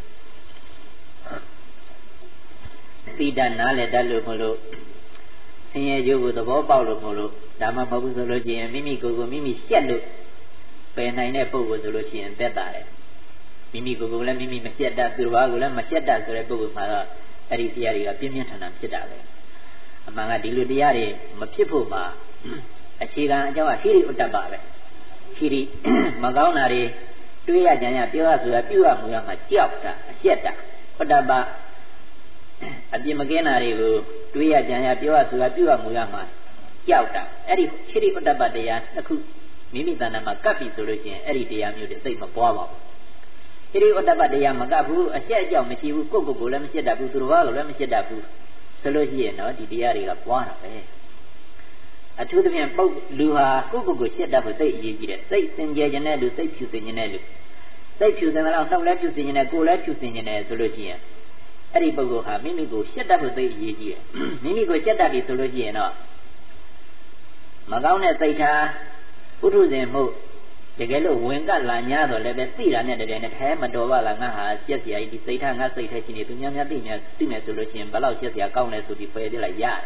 [SPEAKER 1] သိတတ်နားလည်တတ်လို့မလို့ဆင်းရဲကြိုးကိုသဘောပေါက်လို့မလို့ဒါမှမဟုတ်ဘူးဆိုလို့ရှိရင်မိမိကိုယ်ကိုမိမိရှက်လို့ပယ်နိုင်တဲ့ပုဂ္ဂိုလ်ဆိုလို့ရှိရင်သက်သာတယ်မိမိကိုယ်ကိုလည်းမိမိမရှက်တတ်သူတော်ဘာကိုလည်းမရှက်တတ်ဆိုတဲ့ပုဂ္ဂိုလ်မှာတော့အဲ့ဒီတရားတွေကပြင်းပြင်းထန်ထန်ဖြစ်တာပဲအမှန်ကဒီလိုတရားတွေမဖြစ်ဖို့မှာအခြေခံအကြောင်းကဟိရိဥတ္တပပဲဟိရိမကောင်းတာတွေတွေးရကြံရပြောရဆိုရပြုရမှုရမှာကြောက်တာအရှက်တာဥတ္တပအပြစ်မကင်းတာတွေကိုတွေးရကြံရပြောရဆိုရပြုရမှုရမှာကြောက်တာအဲ့ဒီဟိရိဥတ္တပတရားတစ်ခုမိမိတဏ္ဍာမှာကပ်ပြီဆိုလို့ရှိရင်အဲ့ဒီတရားမျိုးတွေသိမပွားပါဘူးဟိရိဥတ္တပတရားမကပ်ဘူးအရှက်အကြောက်မရှိဘူးကိုယ့်ကိုယ်လည်းမရှက်တတ်ဘူးသူတော်ဘာကိုလည်းမရှက်တတ်ဘူးဆိုလို့ရှိရင်တော့ဒီတရားတွေကပွားတာပဲအထူးသဖြင့်ပုတ်လူဟာကိုယ့်ကိုယ်ရှက်တတ်ဖို့သိအရေးကြီးတယ်စိတ်စင်ကြယ်ခြင်းနဲ့လူစိတ်ဖြူစင်ခြင်းနဲ့လူစိတ်ဖြူစင်တဲ့လောက်နှုတ်လည်းဖြူစင်ခြင်းနဲ့ကိုယ်လည်းဖြူစင်ခြင်းနဲ့ဆိုလို့ရှိရင်အဲ့ဒီပုဂ္ဂိုလ်ဟာမိမိကိုရှက်တတ်ဖို့သိအရေးကြီးတယ်မိမိကိုရှက်တတ်ပြီဆိုလို့ရှိရင်တော့မကောင်းတဲ့စိတ်ထားပုထုဇဉ်မှုတကယ်လို့ဝင်ကလာ냐တော့လည်းပဲသိတာနဲ့တည်းနဲ့ထဲမတော်ပါလားငါဟာရှက်စရာကြီးဒီစိတ်ထားငါစိတ်ထဲရှိနေသူများများသိမယ်ဆိုလို့ရှိရင်ဘယ်လောက်ရှက်စရာကောင်းလဲဆိုပြီးပယ်ပြလိုက်ရတယ်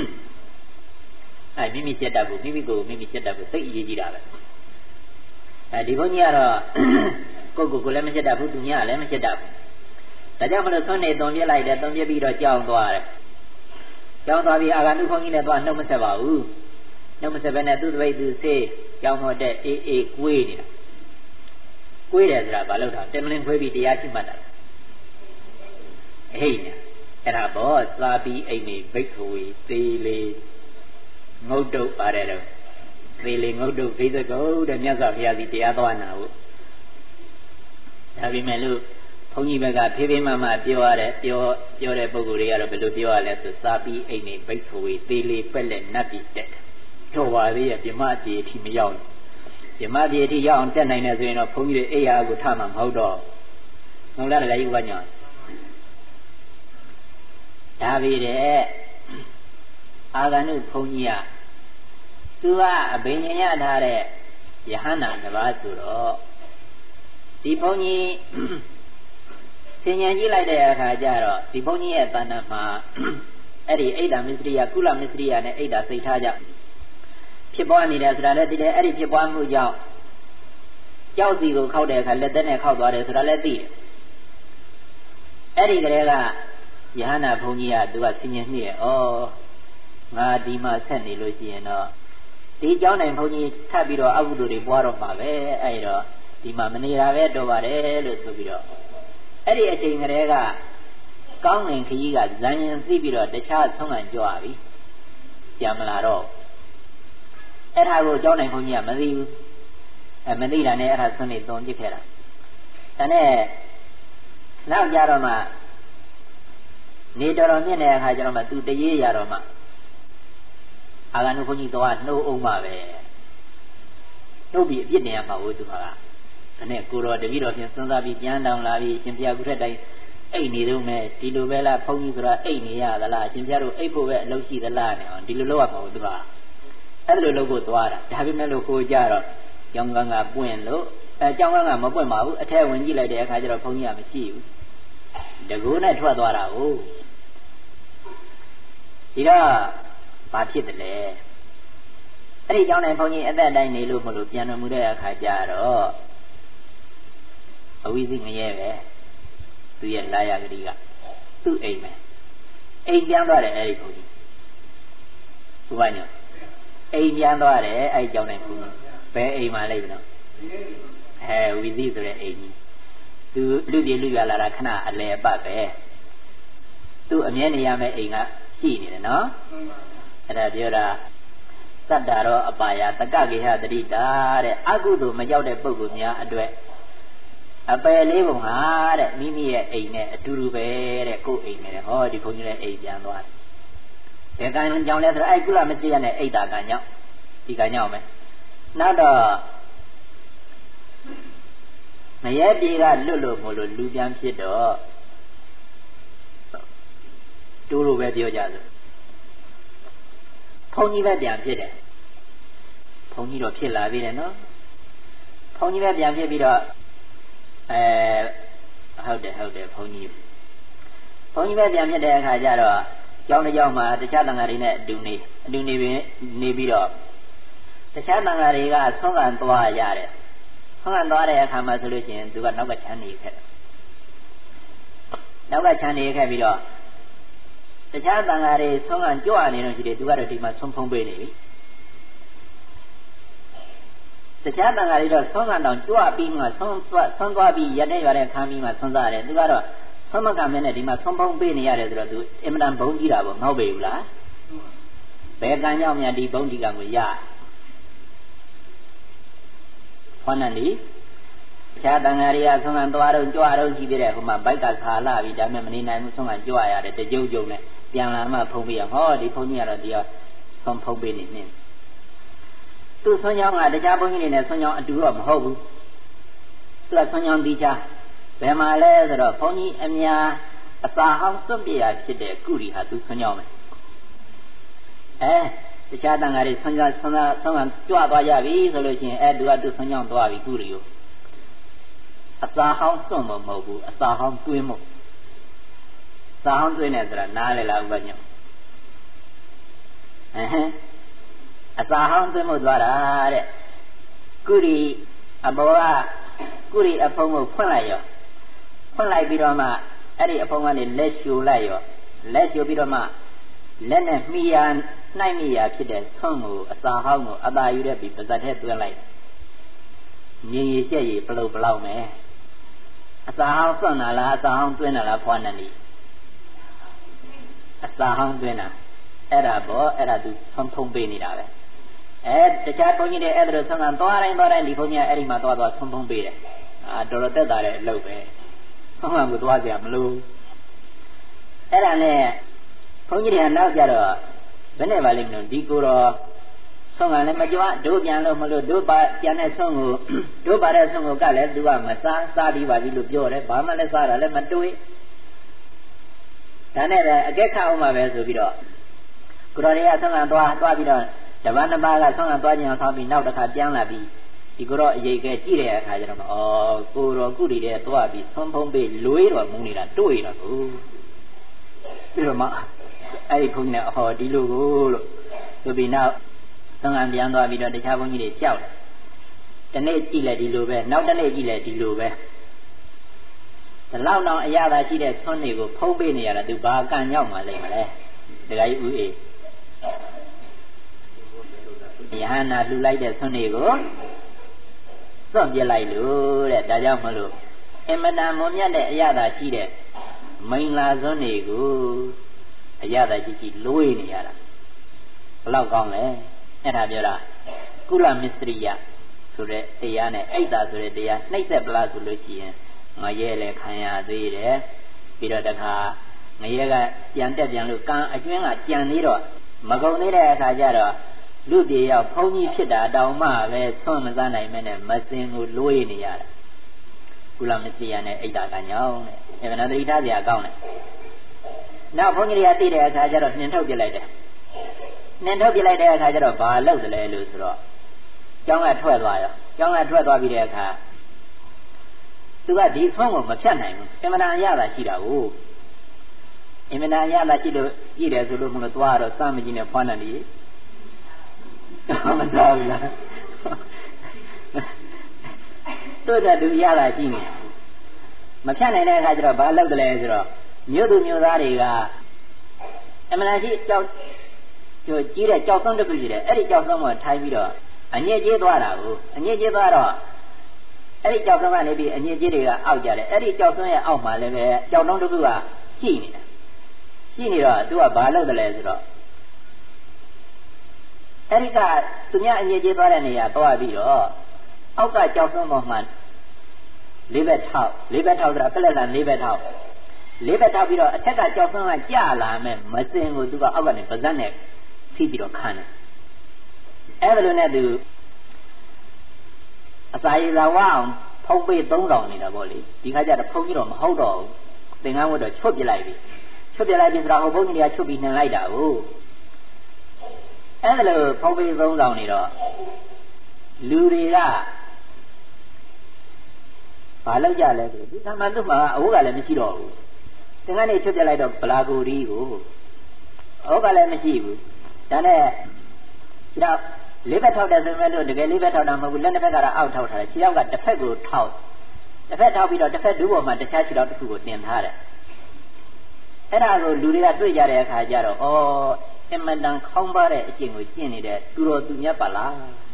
[SPEAKER 1] အဲ့မိမိရှက်တတ်ဖို့မိမိကိုမိမိရှက်တတ်ဖို့သိအရေးကြီးတာပဲဒီဘုန်းကြီးကတော့ကိုယ့်ကိုယ်လည်းမရှက်တတ်ဘူးသူများလည်းမရှက်တတ်ဘူးဒါကြောင့်မလို့ဆွမ်းနေသွန်ပြလိုက်တယ်သွန်ပြပြီးတော့ကြောင်းသွားတယ်ကြောင်းသွားပြီးအာဂန္တုဘုန်းကြီးနဲ့သွားနှုတ်မဆက်ပါဘူးနှုတ်မဆက်ဘဲနဲ့သူ့တပိတ်သူဆေးကြောင်းဟောတဲ့အေးကွေးနေတာကွေးတယ်ဆိုတာဘာလို့ထားတင်မလင်းခွေးပြီးတရားရှိမှတ်တာဟိညာအဲ့ဒါဘောသာပြီးအိမ်နေဘိက္ခဝေသေးလေငုတ်တုတ်ပါတယ်တော့သေးလေငုတ်တုတ်ဘိသကုတ်တဲ့မြတ်စွာဘုရားစီတရားသွားနာဖို့ဒါပေမဲ့လို့ဘုန်းကြီးဘက်ကဖေးဖေးမမပြောရတယ်ပြောတဲ့ပုဂ္ဂိုလ်တွေကတော့ဘယ်လိုပြောရလဲဆိုစာပြီးအိမ်နေဘိက္ခဝေသေးလေပက်လက်နတ်ပြီးတက်တော့ပါသေးရဲ့ပြမပြေအထိမရောက်ပြမပြေအထိရောက်အောင်တက်နိုင်တယ်ဆိုရင်တော့ဘုန်းကြီးတွေအိယာကိုထမှာမဟုတ်တော့ဟုတ်လားလည်းဥပညာဒါပေတဲ့အာဂန္တုဘုန်းကြီးကသူကအဘိညာဉ်ရထားတဲ့ယဟန္တာတစ်ပါးဆိုတော့ဒီဘုန်းကြီးဆင်ញံကြည့်လိုက်တဲ့အခါကျတော့ဒီဘုန်းကြီးရဲ့တဏ္ဍာမှာအဲ့ဒီအိဒါမစ္စရိယကုလမစ္စရိယနဲ့အိဒါစိတ်ထားကြဖြစ်ပွားနေတယ်ဆိုတာလည်းသိတယ်အဲ့ဒီဖြစ်ပွားမှုကြောင့်ကြောက်စီကိုခောက်တဲ့အခါလက်သက်နဲ့ခောက်သွားတယ်ဆိုတာလည်းသိတယ်အဲ့ဒီကလေးကယဟန္တာဘုန်းကြီးကသူကဆင်ញံမိရဲ့ဩငါဒီမှာဆက်နေလို့ရှိရင်တော့ဒီเจ้าနိုင်ဘုန်းကြီးထပ်ပြီးတော့အကုသိုလ်တွေပွားတော့မှာပဲအဲ့တော့ဒီမှာမနေတာပဲတော့ပါတယ်လို့ဆိုပြီးတော့အဲ့ဒီအချိန်ကလေးကကောင်းငင်ခကြီးကဇန်ရင်သိပြီးတော့တခြားဆုံးခံကြွပြီပြန်မလာတော့အဲ့ဒါကိုเจ้าနိုင်ဘုန်းကြီးကမသိဘူးမသိတာနဲ့အဲ့ဒါဆွနေသွန်ပြစ်ခဲ့တာဒါနဲ့နောက်ကြတော့မှနေတော်မြင့်တဲ့အခါကျတော့မှသူတရေရတော့မှအာဂန္တုဘုန်းကြီးတော့နှိုးအောင်ပါပဲနှုတ်ပြီးအပြစ်တင်ရမှာဟုတ်သူကဒါနဲ့ကိုတော်တပည့်တော်ပြန်စွန့်စားပြီးပြန်တောင်းလာပြီးရှင်ဘုရားကုထက်တိုင်းအိတ်နေတော့မဲ့ဒီလိုပဲလားဘုန်းကြီးဆိုတာအိတ်နေရသလားရှင်ဘုရားတို့အိတ်ဖို့ပဲအလုပ်ရှိသလားနဲ့ဒီလိုလုပ်ရမှာဟုတ်သူကအဲ့ဒါလိုလုပ်ဖို့သွားတာဒါပေမဲ့လို့ကိုကြတော့ကျောင်းကန်းကပွင့်လို့ကျောင်းကန်းကမပွင့်ပါဘူးအထက်ဝင်ကြည့်လိုက်တဲ့အခါကျတော့ဘုန်းကြီးကမရှိဘူးတကူနဲ့ထွက်သွားတာဟုတ်ဒီတော့ဘာဖြစ်တယ်လဲအဲ့ဒီကြောင့်လည်းဘုန်းကြီးအသက်တိုင်းနေလို့မလို့ပြန်တော်မူတဲ့အခါကျတော့အဝိဇ္ဇငရဲပဲသူရဲ့လာရကလေးကသူ့အိမ်ပဲအိမ်ပြန်သွားတယ်အဲ့ဒီဘုန်းကြီးသူကညအိမ်ပြန်သွားတယ်အဲ့ဒီကြောင့်လည်းဘုန်းကြီးဘယ်အိမ်မှာလိုက်မလို့ဝိဇ္ဇဆိုတဲ့အိမ်ကြီးသူလူပြေလူရလာတာခဏအလဲပတ်ပဲသူ့အမြဲနေရမယ့်အိမ်ကရှိနေတယ်နော်အဲ့ဒါပြောတာသတ္တရောအပါယတက္ကဂေဟတတိတာတဲ့အကုသိုလ်မကြောက်တဲ့ပုဂ္ဂိုလ်များအတွက်အပယ်လေးပုံဟာတဲ့မိမိရဲ့အိမ်နဲ့အတူတူပဲတဲ့ကိုယ်အိမ်နဲ့ဟောဒီဘုန်းကြီးလည်းအိမ်ပြန်သွားတယ်ဒီကံကြောင့်လဲဆိုတော့အဲ့ကုလမသိရတဲ့အိတ်တာကံကြောင့်ဒီကံကြောင့်ပဲနောက်တော့မရဲပြေကလွတ်လို့မလို့လူပြန်ဖြစ်တော့တူလိုပဲပြောကြစို့ဘုန်းကြီးပဲပြန်ဖြစ်တယ်ဘုန်းကြီးတော့ဖြစ်လာပြီတယ်နော်ဘုန်းကြီးပဲပြန်ဖြစ်ပြီးတော့ဟုတ်တယ်ဘုန်းကြီးပဲပြန်ဖြစ်တဲ့အခါကျတော့ကျောင်းတစ်ကျောင်းမှာတခြားတန်ဃာတွေနဲ့အတူနေပြီးတော့တခြားတန်ဃာတွေကဆုံးခံသွားရတယ်ဆုံးခံသွားတဲ့အခါမှာဆိုလို့ရှိရင်သူကနောက်ကချမ်းနေခဲ့တယ်နောက်ကချမ်းနေခဲ့ပြီးတော့တခြားတန်ဃာတွေဆုံးခံကြွနေလို့ရှိတယ်သူကတော့ဒီမှာဆုံးဖုံးပေးနေပြီတခြားတန်ဃာတွေတော့ဆုံးခံတောင်ကြွပြီးမှဆုံးသွားပြီးရတဲ့ခမ်းပြီးမှဆုံးသွားတယ်သူကတော့ဆုံးမကမင်းနဲ့ဒီမှာဆုံးဖုံးပေးနေရတယ်ဆိုတော့သူအင်မတန်ဘုံကြီးတာပေါ့မဟုတ်ပေဘူးလားဘယ်ကံကြောင့်များဒီဘုံကြီးကကိုရဟောနန္ဒီခြားတန်ဃာတွေကဆုံးခံသွားတော့ကြွတော့ကြည့်ပြတဲ့ဟိုမှာဘိုက်ကခါလာပြီဒါပေမဲ့မနေနိုင်ဘူးဆုံးခံကြွရတယ်တကြုံကြုံနဲ့ပြန်လာမှဖုံးပြရဟောဒီဘုန်းကြီးကတော့ဒီကဆုံးဖုံးပေးနေနေသူဆွမ်းကြောင်းကတခြားဘုန်းကြီးတွေနဲ့ဆွမ်းကြောင်းအတူတော့မဟုတ်ဘူးသူကဆွမ်းကြောင်းတီးချဘယ်မှာလဲဆိုတော့ဘုန်းကြီးအများအစာဟောင်းစွန့်ပြရဖြစ်တဲ့ကုရီဟာသူဆွမ်းကြောင်းပဲတခြားတန်ဃာတွေဆွမ်းကြောင်းကြွသွားကြပြီဆိုလို့ရှိရင်သူကသူဆွမ်းကြောင်းသွားပြီကုရီကိုအစာဟောင်းစွန့်မဟုတ်ဘူးအစာဟောင်းတွင်းမို့စာဟောင်းတွင်းနေဆိုတာနားလေလားဥပညောအစာဟောင်းတွင်းမို့သွားတာတဲ့ကုရီအဘောကကုရီအဖုံးကိုဖွင့်လိုက်ပြီးတော့မှအဲ့ဒီအဖုံးကနေလက်ရှူလိုက်ရောလက်ရှူပြီးတော့မှလက်နဲ့မှီရနှိုက်မိရဖြစ်တဲ့ဆွန့်ကိုအစာဟောင်းကိုအသာယူတဲ့ပြီးပါဇက်ထဲသွင်းလိုက်ငြိမ်ရရှက်ရဘလို့ဘလောက်မယ်အစာဟောင်းဆွန့်တာလားအစာဟောင်းတွင်းတာလားဖွာနန္ဒီအစာဟောင်းတွင်းတာအဲ့ဒါသူဆုံးဖုံးပေးနေတာပဲတခြားဘုန်းကြီးတွေအဲ့ဒါလိုဆုံးခံသွားတိုင်းဒီဘုန်းကြီးကအဲ့ဒီမှာသွားဆုံးဖုံးပေးတယ်တော်တော်တက်တာတဲ့အလုပ်ပဲဆုံးခံကိုသွားကြမလို့အဲ့ဒါနဲ့ဘုန်းကြီးတွေကနောက်ကြတော့ဘယ်နဲ့ပါလိမ့်မလို့ဒီကိုတော့ဆုံးခံလည်းမကြွတို့ပြန်လို့မလို့တို့ပါပြန်တဲ့ဆုံးကိုတို့ပါတဲ့ဆုံးကိုကလည်းသူကမစားပြီးပါပြီလို့ပြောတယ်ဘာမှလည်းစားတာလည်းမတွေးဒါနဲ့လည်းအကဲခတ်အောင်ပါပဲဆိုပြီးတော့ကိုတော်တွေကဆုံးခံသွားပြီးတော့တပတ်နှစ်ပါးကဆုံးခံသွားခြင်းအောင်ထားပြီးနောက်တစ်ခါပြန်လာပြီးဒီကိုတော့အရေးကဲကြည့်တဲ့အခါကျတော့ကိုတော်ကုတီတဲ့သွားပြီးဆုံးဖုံးပေးလွေးတော်မူနေတာတွေ့ရတော့ပြီးတော့မှအဲ့ဒီဘုန်းကြီးနဲ့ဒီလိုကိုလို့ဆိုပြီးနောက်ဆုံးခံပြန်သွားပြီးတော့တခြားဘုန်းကြီးတွေကြောက်တယ်တနေ့ကြည့်လဲဒီလိုပဲနောက်တနေ့ကြည့်လဲဒီလိုပဲဒီလောက်တော့အရသာရှိတဲ့ဆွမ်းတွေကိုဖုံးပေးနေရတာသူဘာကံရောက်မှလိမ့်မလဲဒကာကြီးဦးအေးယဟနာလှူလိုက်တဲ့ဆွမ်းတွေကိုစွန့်ပြလိုက်လို့တဲ့ဒါကြောင့်မလို့အင်မတန်မွန်မြတ်တဲ့အရသာရှိတဲ့မိန်လာဆွမ်းတွေကိုအရသာရှိလွေးနေရတာဘလောက်ကောင်းလဲအဲ့ဒါပြောတာကုလမစ္စရိယဆိုတဲ့တရားနဲ့အိတ်တာဆိုတဲ့တရားနှိမ့်သက်ပလားဆိုလို့ရှိရင်ငရဲလည်းခံရသေးတယ်ပြီးတော့တခါငရဲကပြန်တက်ပြန်လို့ကံအကျွင်းကကြံသေးတော့မကုန်သေးတဲ့အခါကျတော့လူပြေရောက်ဘုန်းကြီးဖြစ်တာတောင်မှပဲဆွန့်မစားနိုင်မဲ့နဲ့မစင်ကိုလွေးနေရတာကုလမစ္စရိယနဲ့အိတ်တာကညောင်းတဲ့အဲ့ဒါသတိထားစရာကောင်းတယ်နောက်ဘုန်းကြီးတွေကသိတဲ့အခါကျတော့နှင်ထုတ်ပြလိုက်တယ်နှင်ထုတ်ပြလိုက်တဲ့အခါကျတော့ဘာလုပ်တယ်လဲလို့ဆိုတော့ကျောင်းကထွက်သွားပြီးတဲ့အခါသူကဒီဆွမ်းကိုမဖြတ်နိုင်ဘူးအင်မတန်အရသာရှိတာကိုအင်မတန်အရသာရှိလို့ကြည့်တယ်ဆိုလို့မလို့သွားတော့စမ်းမကြီးနဲ့ဖွားနေတယ်မတော်ဘူးလားတို့တဲ့သူရတာရှိနေမဖြတ်နိုင်တဲ့အခါကျတော့ဘာလုပ်တယ်လဲဆိုတော့မြို့သူမြို့သားတွေကအမှန်တရားရှိကြောက်ကြီးတဲ့ကြောက်ဆုံးတစ်ခုရှိတယ်အဲ့ဒီကြောက်ဆုံးကိုထိုင်ပြီးတော့အညစ်ကြေးသွားတာကိုအညစ်ကြေးသွားတော့အဲ့ဒီကြောက်ဆုံးကနေပြီးအညစ်ကြေးတွေကအောက်ကြတယ်အဲ့ဒီကြောက်ဆုံးရဲ့အောက်မှာလည်းပဲကြောက်တုံးတစ်ခုကရှိနေတာရှိနေတော့သူကဘာလုပ်တယ်လဲဆိုတော့အဲ့ဒီကသူများအညစ်ကြေးသွားတဲ့နေရာသွားပြီးတော့အောက်ကကြောက်ဆုံးပေါ်မှာလေးဘက်ထောက်ဆိုတာပလက်လန်လေးဘက်ထောက်ပြီးတော့အထက်ကကြောက်ဆုံးကကြလာမယ်မစင်ကိုသူကအောက်ကနေပါဇက်နဲ့ဖိပြီးတော့ခံတယ်အဲ့ဒါလိုနဲ့သူအစာရည်သာဝအောင်ဖုံးပေး3000နေတာပေါ့လေဒီခါကျတော့ဖုံးပြီးတော့မဟုတ်တော့ဘူးသင်္ကန်းဝတ်တော့ချွတ်ပြလိုက်ပြီဆိုတော့ဟိုဘုန်းကြီးတွေကချွတ်ပြီးနှင်လိုက်တာကိုအဲ့ဒါလိုဖုံးပေး3000နေတော့လူတွေကဘာလုပ်ကြလဲဆိုဒီကမှသူ့မှာအဝတ်ကလည်းမရှိတော့ဘူးသင်္ကန်းနေချွတ်ပြလိုက်တော့ဗလာကိုရီကိုအဝတ်ကလည်းမရှိဘူးဒါနဲ့ခြေထောက်လေးဘက်ထောက်တယ်ဆိုရင်တော့တကယ်လေးဘက်ထောက်တာမဟုတ်ဘူးလက်တစ်ဖက်ကတော့အောက်ထောက်ထားတယ်ခြေထောက်ကတစ်ဖက်ကိုထောက်တစ်ဖက်ထောက်ပြီးတော့တစ်ဖက်ဒူးပေါ်မှာတခြားခြေထောက်တစ်ခုကိုတင်ထားတယ်အဲ့ဒါကိုလူတွေကတွေ့ကြတဲ့အခါကျတော့အင်မတန်ခေါင်းပါတဲ့အကျင့်ကိုကျင့်နေတဲ့သူတော်သူမြတ်ပါလား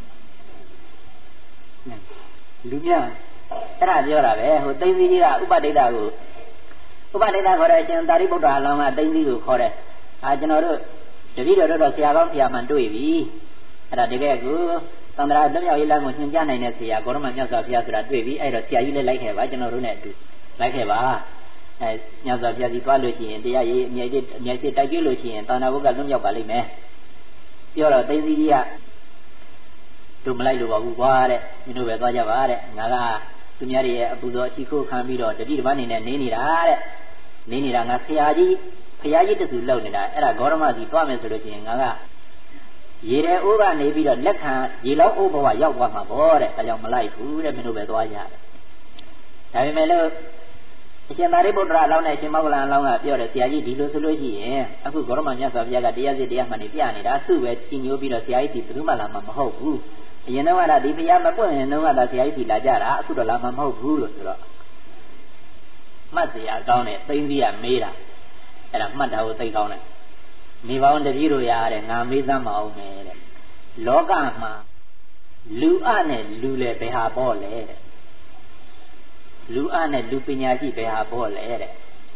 [SPEAKER 1] လူမြတ်အဲ့ဒါပြောတာပဲဟိုသိသိကြီးကဥပဒိတကိုခေါ်တဲ့အရှင်သာရိပုတ္တရာအလောင်းကသိသိကိုခေါ်တယ်ကျွန်တော်တို့တတိတော်တော့ဆရာကောင်းဆရာမှန်တွေ့ပြီအဲ့ဒါတကယ်ကိုသံဃာလွတ်မြောက်ရေးလမ်းကိုညွှန်ကြားနိုင်တဲ့ဆရာဂေါရမမြတ်စွာဘုရားဆိုတာတွေ့ပြီအဲ့တော့ဆရာကြီးလည်းလိုက်ခဲ့ပါကျွန်တော်တို့နဲ့အတူလိုက်ခဲ့ပါမြတ်စွာဘုရားကြီးသွားလို့ရှိရင်တရားရေးအမြဲတည်းတိုက်ကြွလို့ရှိရင်သန္တာဘုကလွတ်မြောက်ပါလိမ့်မယ်ပြောတော့သိသိကြီးကတို့မလိုက်လို့ပါဘူးကွာတဲ့မင်းတို့ပဲသွားကြပါတဲ့ငါကသူများတွေရဲ့အပူဇော်အရှိခိုးခံပြီးတော့တတိတပတ်နေနဲ့နေနေတာတဲ့နေနေတာငါဆရာကြီးဖရာကြီးတဆူလောက်နေတာအဲ့ဒါဂေါရမစီသွားမယ်ဆိုလို့ရှိရင်ငါကရေတဲ့အိုးကနေပြီးတော့လက်ခံရေလောက်အိုးဘဝရောက်သွားမှာပေါ့တဲ့ဒါကြောင့်မလိုက်ဘူးတဲ့မင်းတို့ပဲသွားကြတယ်ဒါပေမဲ့လို့အရှင်သာရိပုတ္တရာအလောင်းနဲ့အရှင်မောဂလန်အလောင်းကပြောတယ်ဆရာကြီးဒီလိုဆိုလို့ရှိရင်အခုဂေါရမမြတ်စွာဘုရားကတရားစစ်တရားမှန်နေပြနေတာသူ့ပဲကြီးညိုပြီးတော့ဆရာကြီးဒီဘယ်သူမှလာမှာမဟုတ်ဘူးအရင်တော့ကဒီဘုရားမပွင့်ရင်တော့ကဆရာကြီးဒီလာကြတာအခုတော့လာမှာမဟုတ်ဘူးလို့ဆိုတော့မှတ်စရာကောင်းတယ်သိသိရမေးတာအဲ့ဒါမှတ်တာကိုသိကောင်းတယ်မိဘဝန်တကြီးတို့ရတဲ့ငါမေးသမ်းမအောင်မယ်တဲ့လောကမှာလူအနဲ့လူလေဘယ်ဟာပေါ့လဲတဲ့လူအနဲ့လူပညာရှိဘယ်ဟာပေါ့လဲတဲ့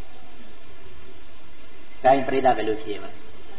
[SPEAKER 1] ဒါရင်ပြိဿဘယ်လိုဖြေမလဲ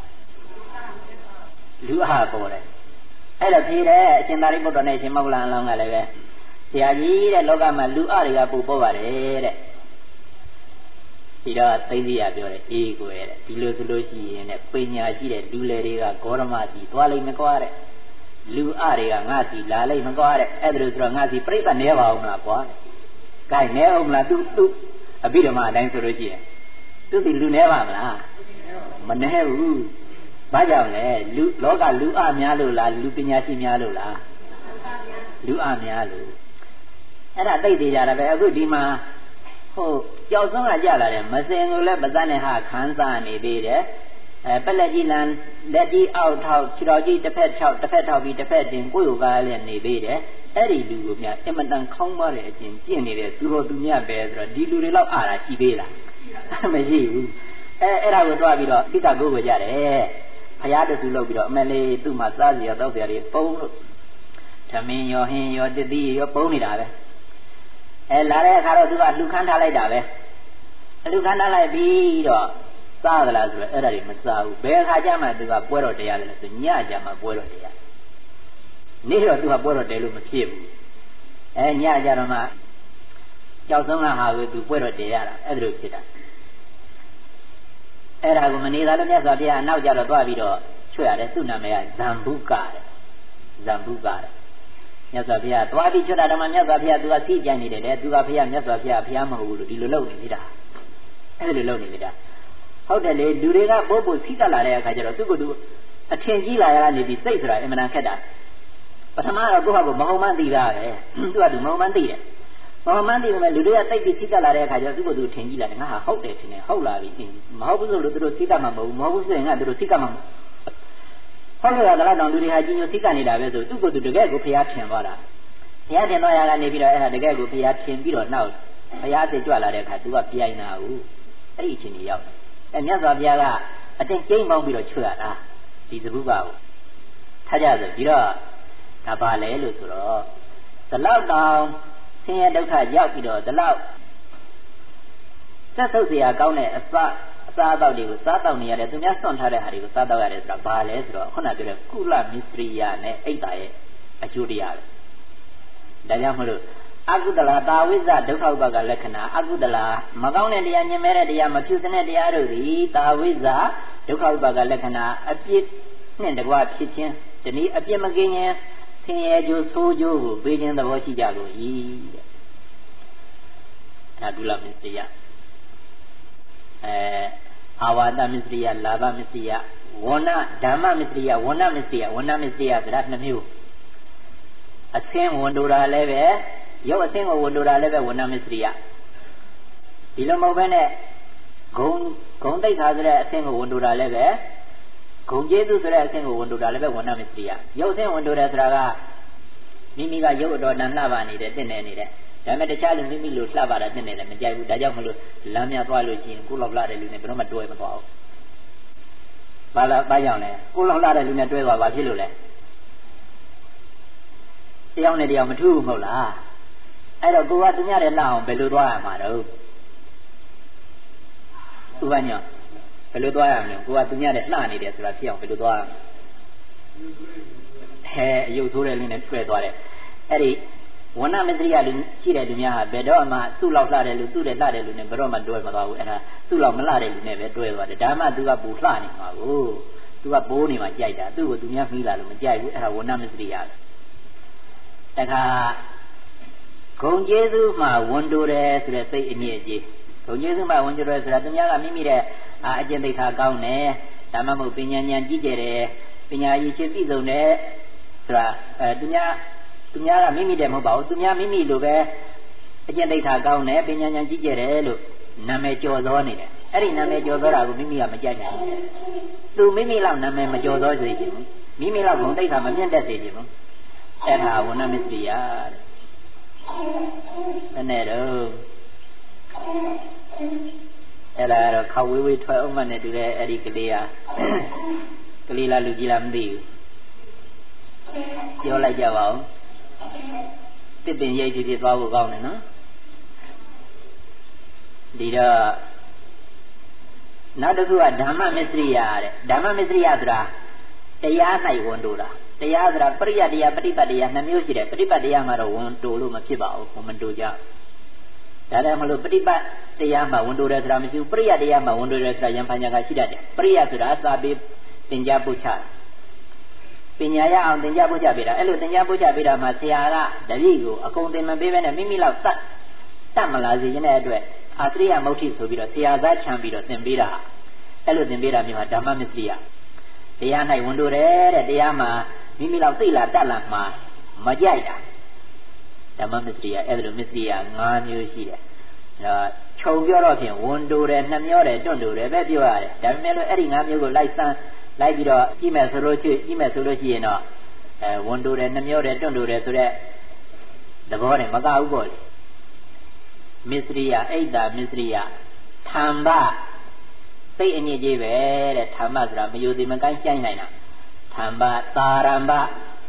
[SPEAKER 1] လူအပေါ့တယ်အဲ့တော့ဖြေတယ်အရှင်သာရိပုတ္တရာနဲ့အရှင်မောဂလန်အလောင်းကလည်းပဲဆရာကြီးတဲ့လောကမှာလူအတွေကပူပေါ့ပါတယ်တဲ့ဒီတော့သိသိရပြောတယ်အေးကိုရဲ့ဒီလိုဆိုလို့ရှိရင်တဲ့ပညာရှိတဲ့လူလေတွေကဂေါရမစီသွားလိမ့်မကွာတဲ့လူအတွေကငါစီလာလိမ့်မကွာတဲ့အဲ့ဒါလို့ဆိုတော့ငါစီပြိဿနဲပါအောင်လားကွာတဲ့ကဲနဲအောင်လားသူအဘိဓမ္မာအတိုင်းဆိုလို့ရှိရင်သူစီလူနဲပါမလားမနဲဘူးဘာကြောင့်လဲလူလောကလူအများလို့လားလူပညာရှိများလို့လားလူအများလို့အဲ့ဒါသိသေးကြတာပဲအခုဒီမှာဟုတ်ကြောက်ဆုံးကကြလာတယ်မစင်ကိုလည်းပဇတ်နဲ့ဟာခန်းစားနေသေးတယ်ပလက်ကြီးလန်လက်ကြီးအောက်ထောက်ခြေတော်ကြီးတစ်ဖက်ထောက်ပြီးတစ်ဖက်တင်ကိုယ်ကိုကားလည်းနေသေးတယ်အဲ့ဒီလူကိုများအင်မတန်ခေါင်းပါတဲ့အကျင့်ပြင့်နေတဲ့သူတော်သူမြတ်ပဲဆိုတော့ဒီလူတွေလောက်အားတာရှိသေးလားမရှိဘူးအဲ့ဒါကိုတွားပြီးတော့စိတ်ကိုကိုကြတယ်ဖရားတဆူလောက်ပြီးတော့အမလေးသူ့မှာစားစီရောတောက်စီရတွေပုံလို့သမင်းရောဟင်းရောတတိရောပုံနေတာပဲလာတဲ့အခါတော့သူကလှူခန်းထားလိုက်တာပဲလှူခန်းထားလိုက်ပြီးတော့စားသလားဆိုတော့အဲ့ဒါတွေမစားဘူးဘယ်အခါကျမှသူကပွဲတော်တရားလဲဆိုညကြမှာပွဲတော်တရားနေ့တော့သူကပွဲတော်တယ်လို့မဖြစ်ဘူးညကြတော့မှကြောက်ဆုံးကဟာကိုသူပွဲတော်တယ်ရတာအဲ့ဒါလိုဖြစ်တာအဲ့ဒါကိုမနေသာလို့မြတ်စွာဘုရားအနောက်ကျတော့သွားပြီးတော့ချွတ်ရတယ်သူ့နာမည်ကဇံဘုကတဲ့ဇံဘုကတဲ့မြတ်စွာဘုရားသွားပြီးချွတ်တာတော့မှမြတ်စွာဘုရားသူကစီးကြံနေတယ်သူကဘုရားမြတ်စွာဘုရားဘုရားမဟုတ်ဘူးလို့ဒီလိုလုပ်နေနေတာအဲ့လိုလုပ်နေနေတာဟုတ်တယ်လေလူတွေကပို့စီးကလာတဲ့အခါကျတော့သူ့ကိုယ်သူအထင်ကြီးလာရနေပြီးစိတ်ဆိုတာအင်မတန်ခက်တာပထမတော့ကိုယ့်ဟာကိုမဟုတ်မှန်းသိတာပဲသူကသူမဟုတ်မှန်းသိတယ်မဟုတ်မှန်းသိပေမဲ့လူတွေကတိတ်ပြီးစီးကလာတဲ့အခါကျတော့သူ့ကိုယ်သူထင်ကြီးလာတယ်ငါဟာဟုတ်တယ်ထင်တယ်ဟုတ်လာပြီမဟုတ်ဘူးဆိုလို့သူတို့စီးကမှာမဟုတ်ဘူးမဟုတ်ဘူးဆိုရင်ငါတို့စီးကမှာ
[SPEAKER 2] ဟုတ်လို့ရတယ်တော့လူတွေဟာကြီးညိုစိတ်ကနေလာပဲဆိုသူ့ကိုယ်သူတကယ်ကိုဖျားထင်သွားတာဖျားထင်သွားရကနေပြီးတော့အဲ့ဒါတကယ်ကိုဖျားထင်ပြီးတော့နောက်ဖျားစိတ်ကြွလာတဲ့အခါသူကပြိုင်တာဟုတ်အဲ့ဒီအချိန်ကြီးရောက်တယ်အဲ့မြတ်စွာဘုရားကအတင်းကျိမ့်ပေါင်းပြီးတော့ချွတ်ရတာဒီသဘုကကိုထားကြဆိုပြီးတော့ဒါပါလေလို့ဆိုတော့ဒီလောက်တောင်ဆင်းရဲဒုက္ခရောက်ပြီးတော့ဒီလောက်သက်သုတ်เสียကောင်းတဲ့အစားအသောက်တွေကိုစားတောက်နေရတယ်သူများစွန့်ထားတဲ့ဟာတွေကိုစားတောက်ရတယ်ဆိုတာဘာလဲဆိုတော့ခုနပြောတဲ့ကုလမစ္စရိယနဲ့အိတ်တာရဲ့အကျိုးတရားပဲဒါကြောင့်မလို့အကုသလတာဝိဇ္ဇဒုက္ခဥပါကလက္ခဏာအကုသလမကောင်းတဲ့တရားညင်မဲ့တဲ့တရားမဖြူစတဲ့တရားတို့သည်တာဝိဇ္ဇဒုက္ခဥပါကလက္ခဏာအပြစ်နဲ့တကွဖြစ်ခြင်းဒီနည်းအပြစ်မကင်းခြင်းဆင်းရဲကြိုးဆိုးကြိုးကိုပေးခြင်းသဘောရှိကြလို့ဤတဲ့ဒါကုလမစ္စရိယအာဝါဒမစ္စရိယလာဘမစ္စရိယဝဏဓမ္မမစ္စရိယဝဏမစ္စရိယဝဏမစ္စရိယဆိုတာနှစ်မျိုးအသင်းဝန်တိုတာလည်းပဲရုပ်အသင်းကိုဝန်တိုတာလည်းပဲဝဏမစ္စရိယဒီလိုမဟုတ်ဘဲနဲ့ဂုံသိက္ခာဆိုတဲ့အသင်းကိုဝန်တိုတာလည်းပဲဂုံကျေးဇူးဆိုတဲ့အသင်းကိုဝန်တိုတာလည်းပဲဝဏမစ္စရိယရုပ်အသင်းဝန်တိုတယ်ဆိုတာကမိမိကရုပ်အတော်တန်လှပနေတယ်တင့်နေနေတယ်ဒါပေမဲ့တခြားလူမိမိလိုလှပတာတင့်နေတယ်မကြိုက်ဘူးဒါကြောင့်မလို့လမ်းမြသွားလို့ရှိရင်ကိုယ်လောက်လှတဲ့လူနဲ့ဘယ်တော့မှတွဲမသွားဘူးဘာကြောင့်လဲကိုယ်လောက်လှတဲ့လူနဲ့တွဲသွားဘာဖြစ်လို့လဲတယောက်နဲ့တယောက်မထူးဘူးမဟုတ်လားအဲ့တော့ကိုကသူများတဲ့လှအောင်ဘယ်လိုသွားရမှာတော့ဥပညာဘယ်လိုသွားရမလဲကိုကသူများတဲ့လှနေတယ်ဆိုတာဖြစ်အောင်ဘယ်လိုသွားရမလဲအယုတ်ဆိုးတဲ့လူနဲ့တွဲသွားတယ်အဲ့ဒီဝဏမစ္စရိယလူရှိတဲ့လူများဟာဘယ်တော့မှသူ့လောက်လှတဲ့လူသူ့တဲ့လှတဲ့လူနဲ့ဘယ်တော့မှတွဲမသွားဘူးအဲ့ဒါသူ့လောက်မလှတဲ့လူနဲ့ပဲတွဲသွားတယ်ဒါမှသူကပူလှနေမှာကိုသူကဘိုးနေမှာကြိုက်တာသူ့ကိုသူများမှီးလာလို့မကြိုက်ဘူးအဲ့ဒါဝဏမစ္စရိယတခါဂုံကျေးဇူးမှာဝန်တိုတယ်ဆိုတဲ့စိတ်အညစ်အကြေးဂုံကျေးဇူးမှာဝန်တိုတယ်ဆိုတာသူများကမိမိတဲ့အကျင့်သိက္ခာကောင်းတယ်ဒါမှမဟုတ်ပညာဉာဏ်ကြီးကျယ်တယ်ပညာရည်ချင်းပြည့်စုံတယ်ဆိုတာသူများကမိမိတည်းမဟုတ်ပါဘူးသူများမိမိလိုပဲအကျင့်သိက္ခာကောင်းတယ်ပညာဉာဏ်ကြီးကျယ်တယ်လို့နာမည်ကျော်စောနေတယ်အဲ့ဒီနာမည်ကျော်စောတာကိုမိမိကမကြိုက်နိုင်ဘူးသူမိမိလောက်နာမည်မကျော်စောစေချင်ဘူးမိမိလောက်ဂုဏ်သိက္ခာမမြင့်တက်စေချင်ဘူးအဲ့ဒါဝဏမစ္စရိယတဲ့နဲ့တော့အဲ့ဒါတော့ခဝေးဝေးထွက်အောင်မနဲ့တူတဲ့အဲ့ဒီကလေးလားလူကြီးလားမသိဘူးပြောလိုက်ကြပါဦးတစ်ပင်ရိပ်ဖြစ်သွားဖို့ကောင်းတယ်နော်ဒီတော့နောက်တစ်ခုကဓမ္မမစ္စရိယတဲ့ဓမ္မမစ္စရိယဆိုတာတရား၌ဝန်တိုတာတရားဆိုတာပရိယတရားပฏิပတ်တရားနှစ်မျိုးရှိတယ်ပฏิပတ်တရားမှာတော့ဝန်တိုလို့မဖြစ်ပါဘူးမတိုကြဒါလည်းမလို့ပฏิပတ်တရားမှာဝန်တိုတယ်ဆိုတာမရှိဘူးပရိယတရားမှာဝန်တိုတယ်ဆိုတာယံဖန်ညာကရှိတတ်တယ်ပရိယဆိုတာစာပေသင်ကြားပို့ချပညာရအောင်သင်ကြားပို့ချပေးတာအဲ့လိုသင်ကြားပို့ချပေးတာမှာဆရာကတပည့်ကိုအကုန်သင်မပေးဘဲနဲ့မိမိလောက်တတ်မလာစေခြင်းတဲ့အတွက်အာသရိယမုဋ္ဌိဆိုပြီးတော့ဆရာသားချမ်းပြီးတော့သင်ပေးတာအဲ့လိုသင်ပေးတာမျိုးဟာဓမ္မမစ္စရိယတရား၌ဝန်တိုတယ်တဲ့တရားမှာမိမိလောက်သိလာတတ်လာမှာမကြိုက်တာဓမ္မမစ္စရိယအဲ့လိုမစ္စရိယ၅မျိုးရှိတယ်ခြုံပြောတော့ဖြင့်ဝန်တိုတယ်နှမျောတယ်တွန့်တိုတယ်ပဲပြောရတယ်ဒါပေမဲ့လို့အဲ့ဒီ၅မျိုးကိုလိုက်ပြီးတော့ကြည့်မယ်ဆိုလို့ရှိရင်တော့ဝန်တိုတယ်နှမျောတယ်တွန့်တိုတယ်ဆိုတဲ့သဘောနဲ့မကဘူးပေါ့လေမစ္စရိယအိတ်တာမစ္စရိယธรรมစိတ်အညစ်အကြေးပဲတဲ့ธรรมဆိုတာမယုံသေးမကိုင်းရှိုင်းနိုင်တာธรรมသာရမ္ပ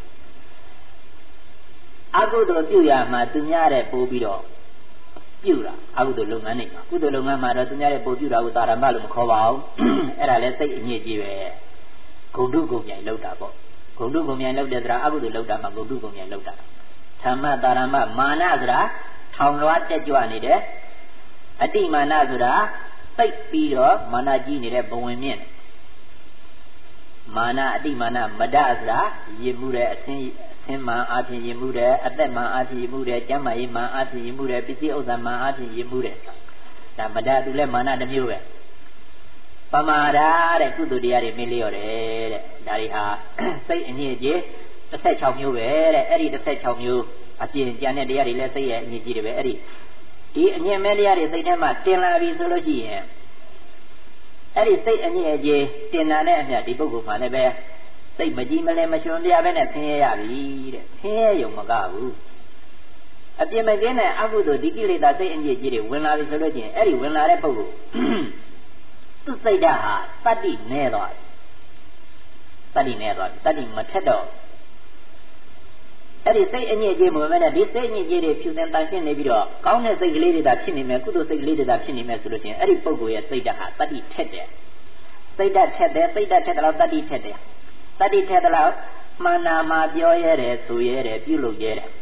[SPEAKER 2] အကုသိုလ်ပြုရမှာသူများတဲ့ပို့ပြီးတော့ပြုတာအကုသိုလ်လုပ်ငန်းတွေမှာကုသိုလ်လုပ်ငန်းမှာတော့သူများတဲ့ပို့ပြုတာကိုသာရမ္ပလို့မခေါ်ပါဘူးအဲ့ဒါလည်းစိတ်အညစ်အကြေးပဲဂုဏ်တုဂုဏ်မြိုင်လောက်တာပေါ့ဂုဏ်တုဂုဏ်မြိုင်လောက်တယ်ဆိုတာအကုသိုလ်လောက်တာမှာဂုဏ်တုဂုဏ်မြိုင်လောက်တာธรรมသာရမ္ပမာနဆိုတာထောင်လွှားတက်ကြွနေတယ်အတိမာနဆိုတာသိပ်ပြီးတော့မာနကြီးနေတဲ့ဘဝင်မြင့်မာနအတိမာနမဒဆိုတာရည်မှုတဲ့အဆင်းမှန်အားဖြင့်ရည်မှုတဲ့အသက်မှန်အားဖြင့်ရည်မှုတဲ့ကျမ်းမာရေးမှန်အားဖြင့်ရည်မှုတဲ့ပစ္စည်းဥစ္စာမှန်အားဖြင့်ရည်မှုတဲ့ဒါမဒသူလည်းမာနတစ်မျိုးပဲပမာဒတဲ့ကုသိုလ်တရားတွေမေ့လျော့တယ်တဲ့ဒါတွေဟာစိတ်အညစ်အကြေး16မျိုးပဲတဲ့အဲ့ဒီ16မျိုးအပြင်ကျန်တဲ့တရားတွေလည်းစိတ်ရဲ့အညစ်အကြေးတွေပဲအဲ့ဒီအညစ်မဲ့တရားတွေစိတ်ထဲမှာတင်လာပြီဆိုလို့ရှိရင်အဲ့ဒီစိတ်အညစ်အကြေးတင်လာတဲ့အမြတ်ဒီပုဂ္ဂိုလ်မှလည်းပဲစိတ်မကြည်မလင်မရှင်ပြပဲနဲ့ဆင်းရဲရပြီတဲ့ဆင်းရဲရုံမကဘူးအပြစ်မကင်းတဲ့အကုသိုလ်ဒီကိလေသာစိတ်အညစ်အကြေးတွေဝင်လာပြီဆိုလို့ရှိရင်အဲ့ဒီဝင်လာတဲ့ပုဂ္ဂိုလ်သူ့စိတ်ဓာတ်ဟာတတ္တိနည်းသွားပြီတတ္တိမထက်တော့အဲ့ဒီစိတ်အညစ်အကြေးမဝင်မဲ့ဒီစိတ်အညစ်အကြေးတွေဖြူစင်တန်ရှင်းနေပြီးတော့ကောင်းတဲ့စိတ်ကလေးတွေသာဖြစ်နေမယ်ကုသိုလ်စိတ်ကလေးတွေသာဖြစ်နေမယ်ဆိုလို့ရှိရင်အဲ့ဒီပုဂ္ဂိုလ်ရဲ့စိတ်ဓာတ်ဟာတတ္တိထက်တယ်စိတ်ဓာတ်ထက်တယ်စိတ်ဓာတ်ထက်တော့တတ္တိထက်တယ်တတ္တိထက်တော့မှန်နာမှာပြောရဲတယ်ဆိုရဲတယ်ပြုလုပ်ရဲတယ်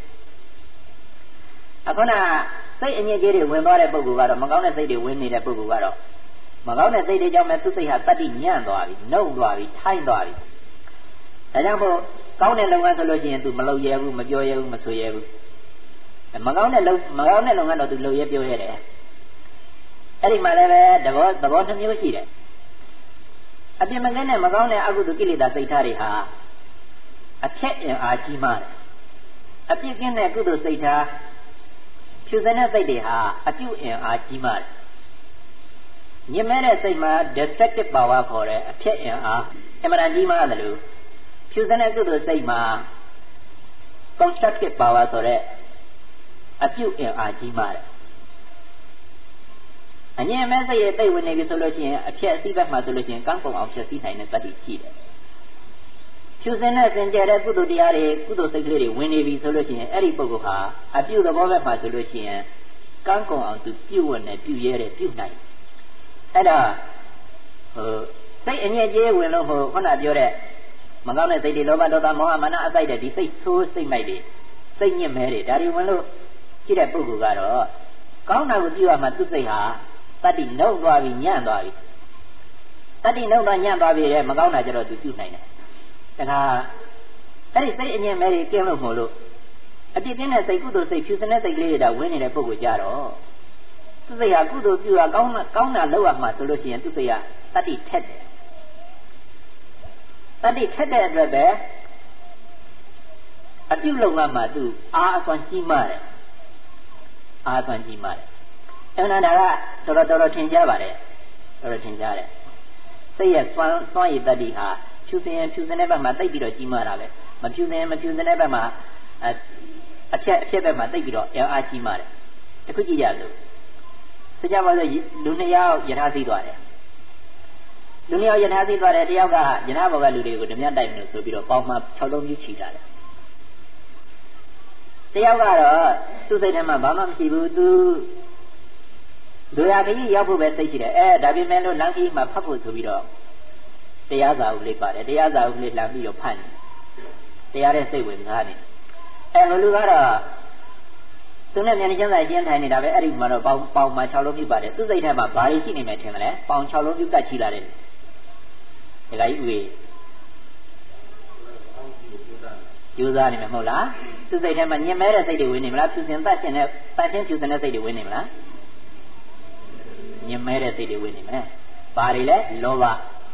[SPEAKER 2] အခုနစိတ်အညစ်အကြေးတွေဝင်သွားတဲ့ပုဂ္ဂိုလ်ကတော့မကောင်းတဲ့စိတ်တွေဝင်နေတဲ့ပုဂ္ဂိုလ်ကတော့မကောင်းတဲ့စိတ်တွေကြောင့်မဲ့သူ့စိတ်ဟာတတ္တိညံ့သွားပြီနှုတ်သွားပြီထိုင်းသွားပြီဒါကြောင့်မို့ကောင်းတဲ့လုပ်ငန်းဆိုလို့ရှိရင် तू မလုပ်ရဲဘူးမပြောရဲဘူးမဆိုရဲဘူးမကောင်းတဲ့လုပ်ငန်းတော့ तू လုပ်ရဲပြောရဲတယ်အဲ့ဒီမှာလည်းပဲသဘောနှမျိုးရှိတယ်အပြစ်မကင်းတဲ့မကောင်းတဲ့အကုသိုလ်ကိလေသာစိတ်ထားတွေဟာအဖြက်အင်အားကြီးမားတယ်အပြစ်ကင်းတဲ့ကုသိုလ်စိတ်ထားဖြူစင်တဲ့စိတ်တွေဟာအပြုအင်အားကြီးမားတယ်ညင်မဲ့တဲ့စိတ်မှာ destructive power ခေါ်တဲ့အဖြက်အင်အားအမှန်တန်ကြီးမားတယ်လို့ဖြူစင်တဲ့ကုသိုလ်စိတ်မှာ constructive power ဆိုတဲ့အပြုအင်အားကြီးမားတယ်အငြင်းမဲ့စိတ်ရဲ့တိတ်ဝင်နေပြီဆိုလို့ရှိရင်အဖြက်အစည်းဘက်မှာဆိုလို့ရှိရင်ကံကုန်အောင်ဖြက်စီးနိုင်တဲ့တတ္တိရှိတယ်ဖြူစင်တဲ့စင်ကြယ်တဲ့ကုသိုလ်တရားတွေကုသိုလ်စိတ်ကလေးတွေဝင်နေပြီဆိုလို့ရှိရင်အဲ့ဒီပုဂ္ဂိုလ်ဟာအပြုသဘောဘက်မှာဆိုလို့ရှိရင်ကံကုန်အောင်သူပြုဝတ်နေပြုရဲတယ်ပြုနိုင်အဲ့ဒါစိတ်အငြင်းကြေးဝင်လို့ခုနပြောတဲ့မကောင်းတဲ့စိတ်တွေလောဘဒေါသမောဟမာနအစိုက်တဲ့ဒီစိတ်ဆိုးစိတ်မိုက်တွေစိတ်ညစ်မဲတွေဒါတွေဝင်လို့ရှိတဲ့ပုဂ္ဂိုလ်ကတော့ကောင်းတာကိုပြုရမှသူ့စိတ်ဟာတတ္တိနှုတ်သွားပြီညံ့သွားပြီတတ္တိနှုတ်သွားညံ့သွားပြီတဲ့မကောင်းတာကြတော့သူပြုနိုင်တယ်ဒါကအဲ့ဒီစိတ်အငြင်းမဲတွေကင်းလို့မို့လို့အပြစ်ကင်းတဲ့စိတ်ကုသိုလ်စိတ်ဖြူစင်တဲ့စိတ်ကလေးတွေဒါဝင်နေတဲ့ပုဂ္ဂိုလ်ကြတော့သူ့စိတ်ဟာကုသိုလ်ပြုတာကောင်းတာလုပ်ရမှဆိုလို့ရှိရင်သူ့စိတ်ကတတ္တိထက်တယ်တတိထက်တဲ့အတွက်ပဲအပြုလုပ်ငန်းမှာသူအားအစွမ်းကြီးမားတယ်အားအစွမ်းကြီးမားတယ်အဲ့ဒါကတော်ထင်ရှားပါတယ်တော်ထင်ရှားတယ်စိတ်ရဲ့စွမ်းရည်တတိဟာဖြူစင်တဲ့ဘက်မှာတိတ်ပြီးတော့ကြီးမားတာပဲမဖြူစင်တဲ့ဘက်မှာအဖြက်ဘက်မှာတိတ်ပြီးတော့အားကြီးမားတယ်တခုကြည့်ရလို့စကြပါစို့လူနှစ်ယောက်ယထာသိသွားတယ်လူမျိုးယထာသိသွားတယ်တယောက်ကယထာဘောကလူတွေကိုဓမြတိုက်မယ်ဆိုပြီးတော့ပေါင်းမှ6လုံးကြီးချီတာတယ်တယောက်ကတော့သူ့စိတ်ထဲမှာဘာမှမရှိဘူးသူလူရခကြီးရောက်ဖို့ပဲစိတ်ရှိတယ်ဒါပေမဲ့လို့လမ်းကြီးမှာဖတ်ဖို့ဆိုပြီးတော့တရားစာအုပ်လေးပါတယ်တရားစာအုပ်လေးလှမ်းပြီးတော့ဖတ်နေတရားတဲ့စိတ်ဝင်စားနေလူကတော့သူနဲ့ဉာဏ်ချမ်းသာရှင်းထိုင်နေတာပဲအဲ့ဒီမှာတော့ပေါင်းမှ6လုံးပြပါတယ်သူ့စိတ်ထဲမှာဘာတွေရှိနေမယ်ထင်မလဲပေါင်း6လုံးပြကတ်ချီလာတယ်ဒကာကြီးဦးကြီးကြိုးစားနေမှာမဟုတ်လားသူစိတ်ထဲမှာညင်မဲတဲ့စိတ်တွေဝင်နေမလားဖြူစင်တတ်ခြင်းနဲ့တတ်ခြင်းဖြူစင်တဲ့စိတ်တွေဝင်နေမလားညင်မဲတဲ့စိတ်တွေဝင်နေမယ်ဘာတွေလဲလောဘ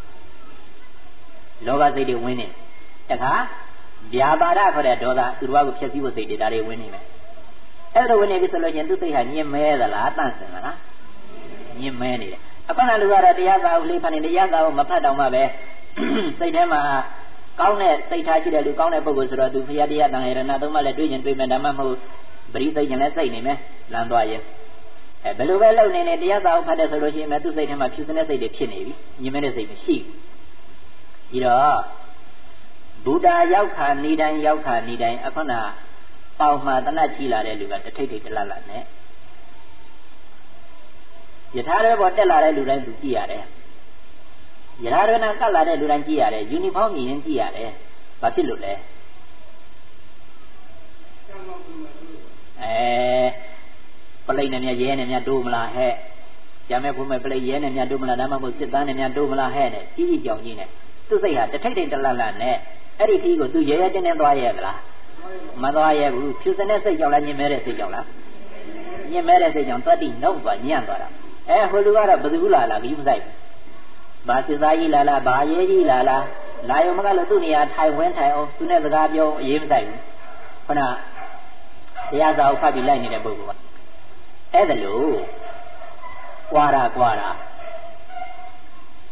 [SPEAKER 2] စိတ်တွေဝင်နေတခါဗျာပါဒခေါ်တဲ့ဒေါသသူတော်ကိုဖျက်ဆီးဖို့စိတ်တွေဒါတွေဝင်နေမယ်အဲ့လိုဝင်နေပြီဆိုလို့ချင်းသူစိတ်ဟာညင်မဲသလားတန့်စင်သလားညင်မဲနေတယ်အခုနလူကတော့တရားစာအုပ်လေးဖတ်နေတရားစာအုပ်မဖတ်တော့မှပဲစိတ်ထဲမှာကောင်းတဲ့စိတ်ထားရှိတဲ့လူကောင်းတဲ့ပုဂ္ဂိုလ်ဆိုတော့သူဖရာတရားတန်ရဏသုံးပါးလည်းတွေ့ရင်တွေ့မယ်ဒါမှမဟုတ်ပရိသိတ်ရင်လည်းစိတ်နေမယ်လမ်းသွားရင်ဘယ်လိုပဲလုပ်နေတရားစာအုပ်ဖတ်တဲ့ဆိုလို့ရှိရင်သူ့စိတ်ထဲမှာဖြူစင်တဲ့စိတ်တွေဖြစ်နေပြီညင်မဲတဲ့စိတ်မရှိဘူးပြီးတော့ဘုဒ္ဓရောက်ခါနေတိုင်းအခုနပေါင်မှတနတ်ချီလာတဲ့လူကတထိတ်ထိတ်တလတ်နဲ့ယထာတွေပေါ်တက်လာတဲ့လူတိုင်းသူကြည့်ရတယ်ယထာတွေနဲ့ကပ်လာတဲ့လူတိုင်းကြည့်ရတယ်ယူနီဖောင်းမြင်ရင်ကြည့်ရတယ်ဘာဖြစ်လို့လဲပလိတ်နဲ့ရဲနဲ့များတိုးမလားဟဲ့ကြမ်းမဲ့ဖို့မဲ့ပလိတ်ရဲနဲ့များတိုးမလားဒါမှမဟုတ်စစ်သားနဲ့များတိုးမလားဟဲ့နဲ့ကြီးကြောင်ကြီးနဲ့သူ့စိတ်ဟာတထိတ်ထိတ်တလတ်နဲ့အဲ့ဒီခီးကိုသူရဲတင်းတင်းသွားရဲသလားမသွားရဲဘူးဖြူစင်တဲ့စိတ်ကြောင့်လားညင်မဲတဲ့စိတ်ကြောင့်လားညင်မဲတဲ့စိတ်ကြောင့်တတ်တိနှုတ်သွားညံ့သွားတာဟိုလူကတော့ဘယ်သူလာဂရုမစိုက်ဘူးဘာစစ်သားကြီးလာဘာရဲကြီးလာယုံမကလို့သူ့နေရာထိုင်ဝင်းထိုင်အောင်သူနဲ့စကားပြောအေးမစိုက်ဘူးခုနတရားစာအုပ်ဖတ်ပြီးလိုက်နေတဲ့ပုဂ္ဂိုလ်ကအဲ့ဒါလို့ကွာတာ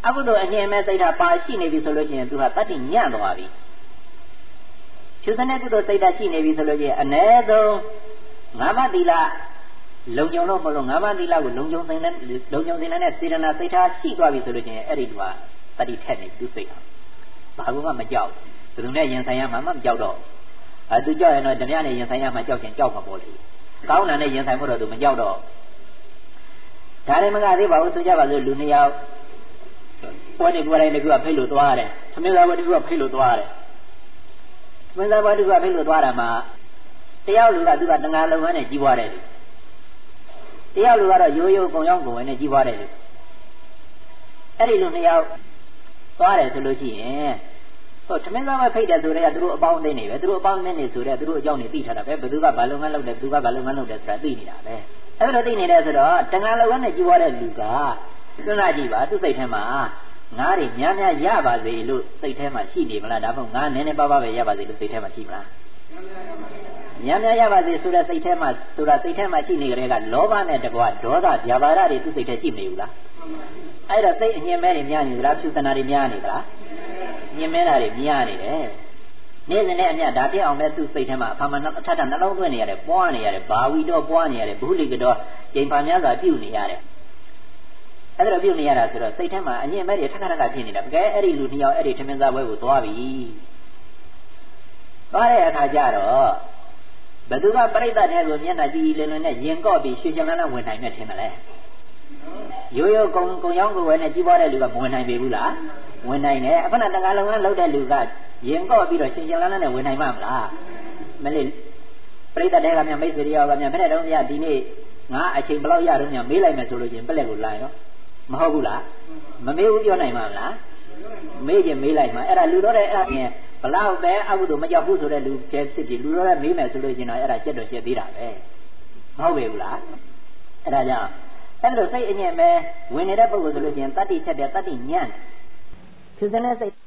[SPEAKER 2] အခုတော့အငြင်းမဲ့စိတ်ဓာတ်ပါရှိနေပြီဆိုလို့ရှိရင်သူဟာတတ္တိညံ့သွားပြီဖြူစတဲ့ကုသိုလ်စိတ်ဓာတ်ရှိနေပြီဆိုလို့ရှိရင်အ ਨੇ ဆုံးငါးပါးသီလလုံခြုံလို့မလို့ငါးပါးသီလကိုလုံခြုံသိတဲ့စေတနာစိတ်ထားရှိသွားပြီဆိုလို့ရှိရင်အဲ့ဒီလူဟာတတိထက်နေသူစိတ်ဟာဘာလို့မှမကြောက်ဘယ်သူနဲ့ရင်ဆိုင်ရမှမကြောက်တော့သူကြောက်ရင်တော့ဓမြနဲ့ရင်ဆိုင်ရမှကြောက်ရင်ကြောက်မှာပေါ့လေကောင်းတာနဲ့ရင်ဆိုင်ဖို့တော့သူမကြောက်တော့ဒါလည်းမကသေးပါဘူးဆိုကြပါစို့လူနှစ်ယောက်ပွဲနေပွဲတိုင်းတကူကဖိတ်လို့သွားရတယ်သမင်းသားပွဲတကူကဖိတ်လို့သွားရတယ်သမင်းသားပွဲတကူကဖိတ်လို့သွားတာမှာတယောက်လူကသူကတငါလုံငန်းနဲ့ကြီးပွားတယ်လူတယောက်လူကတော့ရိုးရိုးကုံရောက်ကုံဝင်နဲ့ကြီးပွားတယ်လူအဲ့ဒီလူနှစ်ယောက်သွားတယ်ဆိုလို့ရှိရင်ဟိုသမင်းသားပွဲဖိတ်တယ်ဆိုတဲ့ကသူတို့အပေါင်းအသင်းနေပဲသူတို့အပေါင်းအသင်းနေဆိုတဲ့သူတို့အကြောင်းနေသိထားတာပဲဘယ်သူကဘာလုံငန်းလုပ်တယ်ဘယ်သူကဘာလုံငန်းလုပ်တယ်ဆိုတာသိနေတာပဲအဲ့လိုသိနေတယ်ဆိုတော့တငါလုံငန်းနဲ့ကြီးပွားတဲ့လူကစဉ်းစားကြည့်ပါသူ့စိတ်ထဲမှာငါးတွေများများရပါစေလို့စိတ်ထဲမှာရှိနေမလားဒါမှမဟုတ်ငါးနည်းနည်းပါးပါးပဲရပါစေလို့စိတ်ထဲမှာရှိမလားများများရပါစေဆိုတဲ့စိတ်ထဲမှာဆိုတာစိတ်ထဲမှာရှိနေကြတဲ့ကလောဘနဲ့တကွာဒေါသဗျာပါဒတွေသူ့စိတ်ထဲရှိနေဘူးလားအဲ့တော့စိတ်အငြင်းမဲတွေများနေသလားဖြူစနာတွေများနေသလားညင်မဲတာတွေများနေတယ်နေ့စဉ်နဲ့အမျှဒါပြအောင်ပဲသူ့စိတ်ထဲမှာအဖာမအထထနှလုံးသွင်းနေရတယ်ပွားနေရတယ်ဘာဝီတော့ပွားနေရတယ်ဘုလိကတော့ချိန်ပါများစွာပြုတ်နေရတယ်အဲ့ဒါပြုတ်နေရတာဆိုတော့စိတ်ထဲမှာအငြင်းမဲတွေထထထဖြစ်နေတာတကယ်အဲ့ဒီလူနှစ်ယောက်အဲ့ဒီထမင်းစားပွဲကိုသွားပြီသွားတဲ့အခါကျတော့ဘယ်သူကပြိဿတဲ့ကိုမျက်နှာကြည့်လင်းလင်းနဲ့ရင်ကော့ပြီးရွှေချင်လန်းနဲ့ဝင်နိုင်မယ်ထင်မလဲရိုးရိုးကုံရောက်ကိုဝယ်နဲ့ကြီးပွားတဲ့လူကမဝင်နိုင်ပေဘူးလားဝင်နိုင်တယ်အခုနတကားလုံးကလှုပ်တဲ့လူကရင်ကော့ပြီးတော့ရှင်ရှင်လန်းနဲ့ဝင်နိုင်မှာမလားမလေးပြိဿတဲ့ကမြန်မိတ်ဆွေတယောက်ကမြန်ဖက်တဲ့တုန်းကဒီနေ့ငါအချိန်ဘယ်လောက်ရတော့မြန်မေးလိုက်မယ်ဆိုလို့ချင်းပလက်ကိုလာရောမဟုတ်ဘူးလားမမေးဘူးပြောနိုင်မှာမလားမေးရင်မေးလိုက်မှာအဲ့ဒါလူတော့တဲ့အဲ့ရှင်ဘလောက်ပဲအကုသို့မကြောက်ဘူးဆိုတဲ့လူဖြစ်ဖြစ်လူတော့တဲ့မေးမယ်ဆိုလို့ချင်းတော့အဲ့ဒါချက်တော့ချက်သေးတာပဲမဟုတ်ပေဘူးလားအဲ့ဒါကြောင့်အဲ့လိုစိတ်အငြင်းပဲဝင်နေတဲ့ပုဂ္ဂိုလ်ဆိုလို့ချင်းတတ္တိချက်တဲ့တတ္တိညံ့ဖြူစတဲ့စိတ်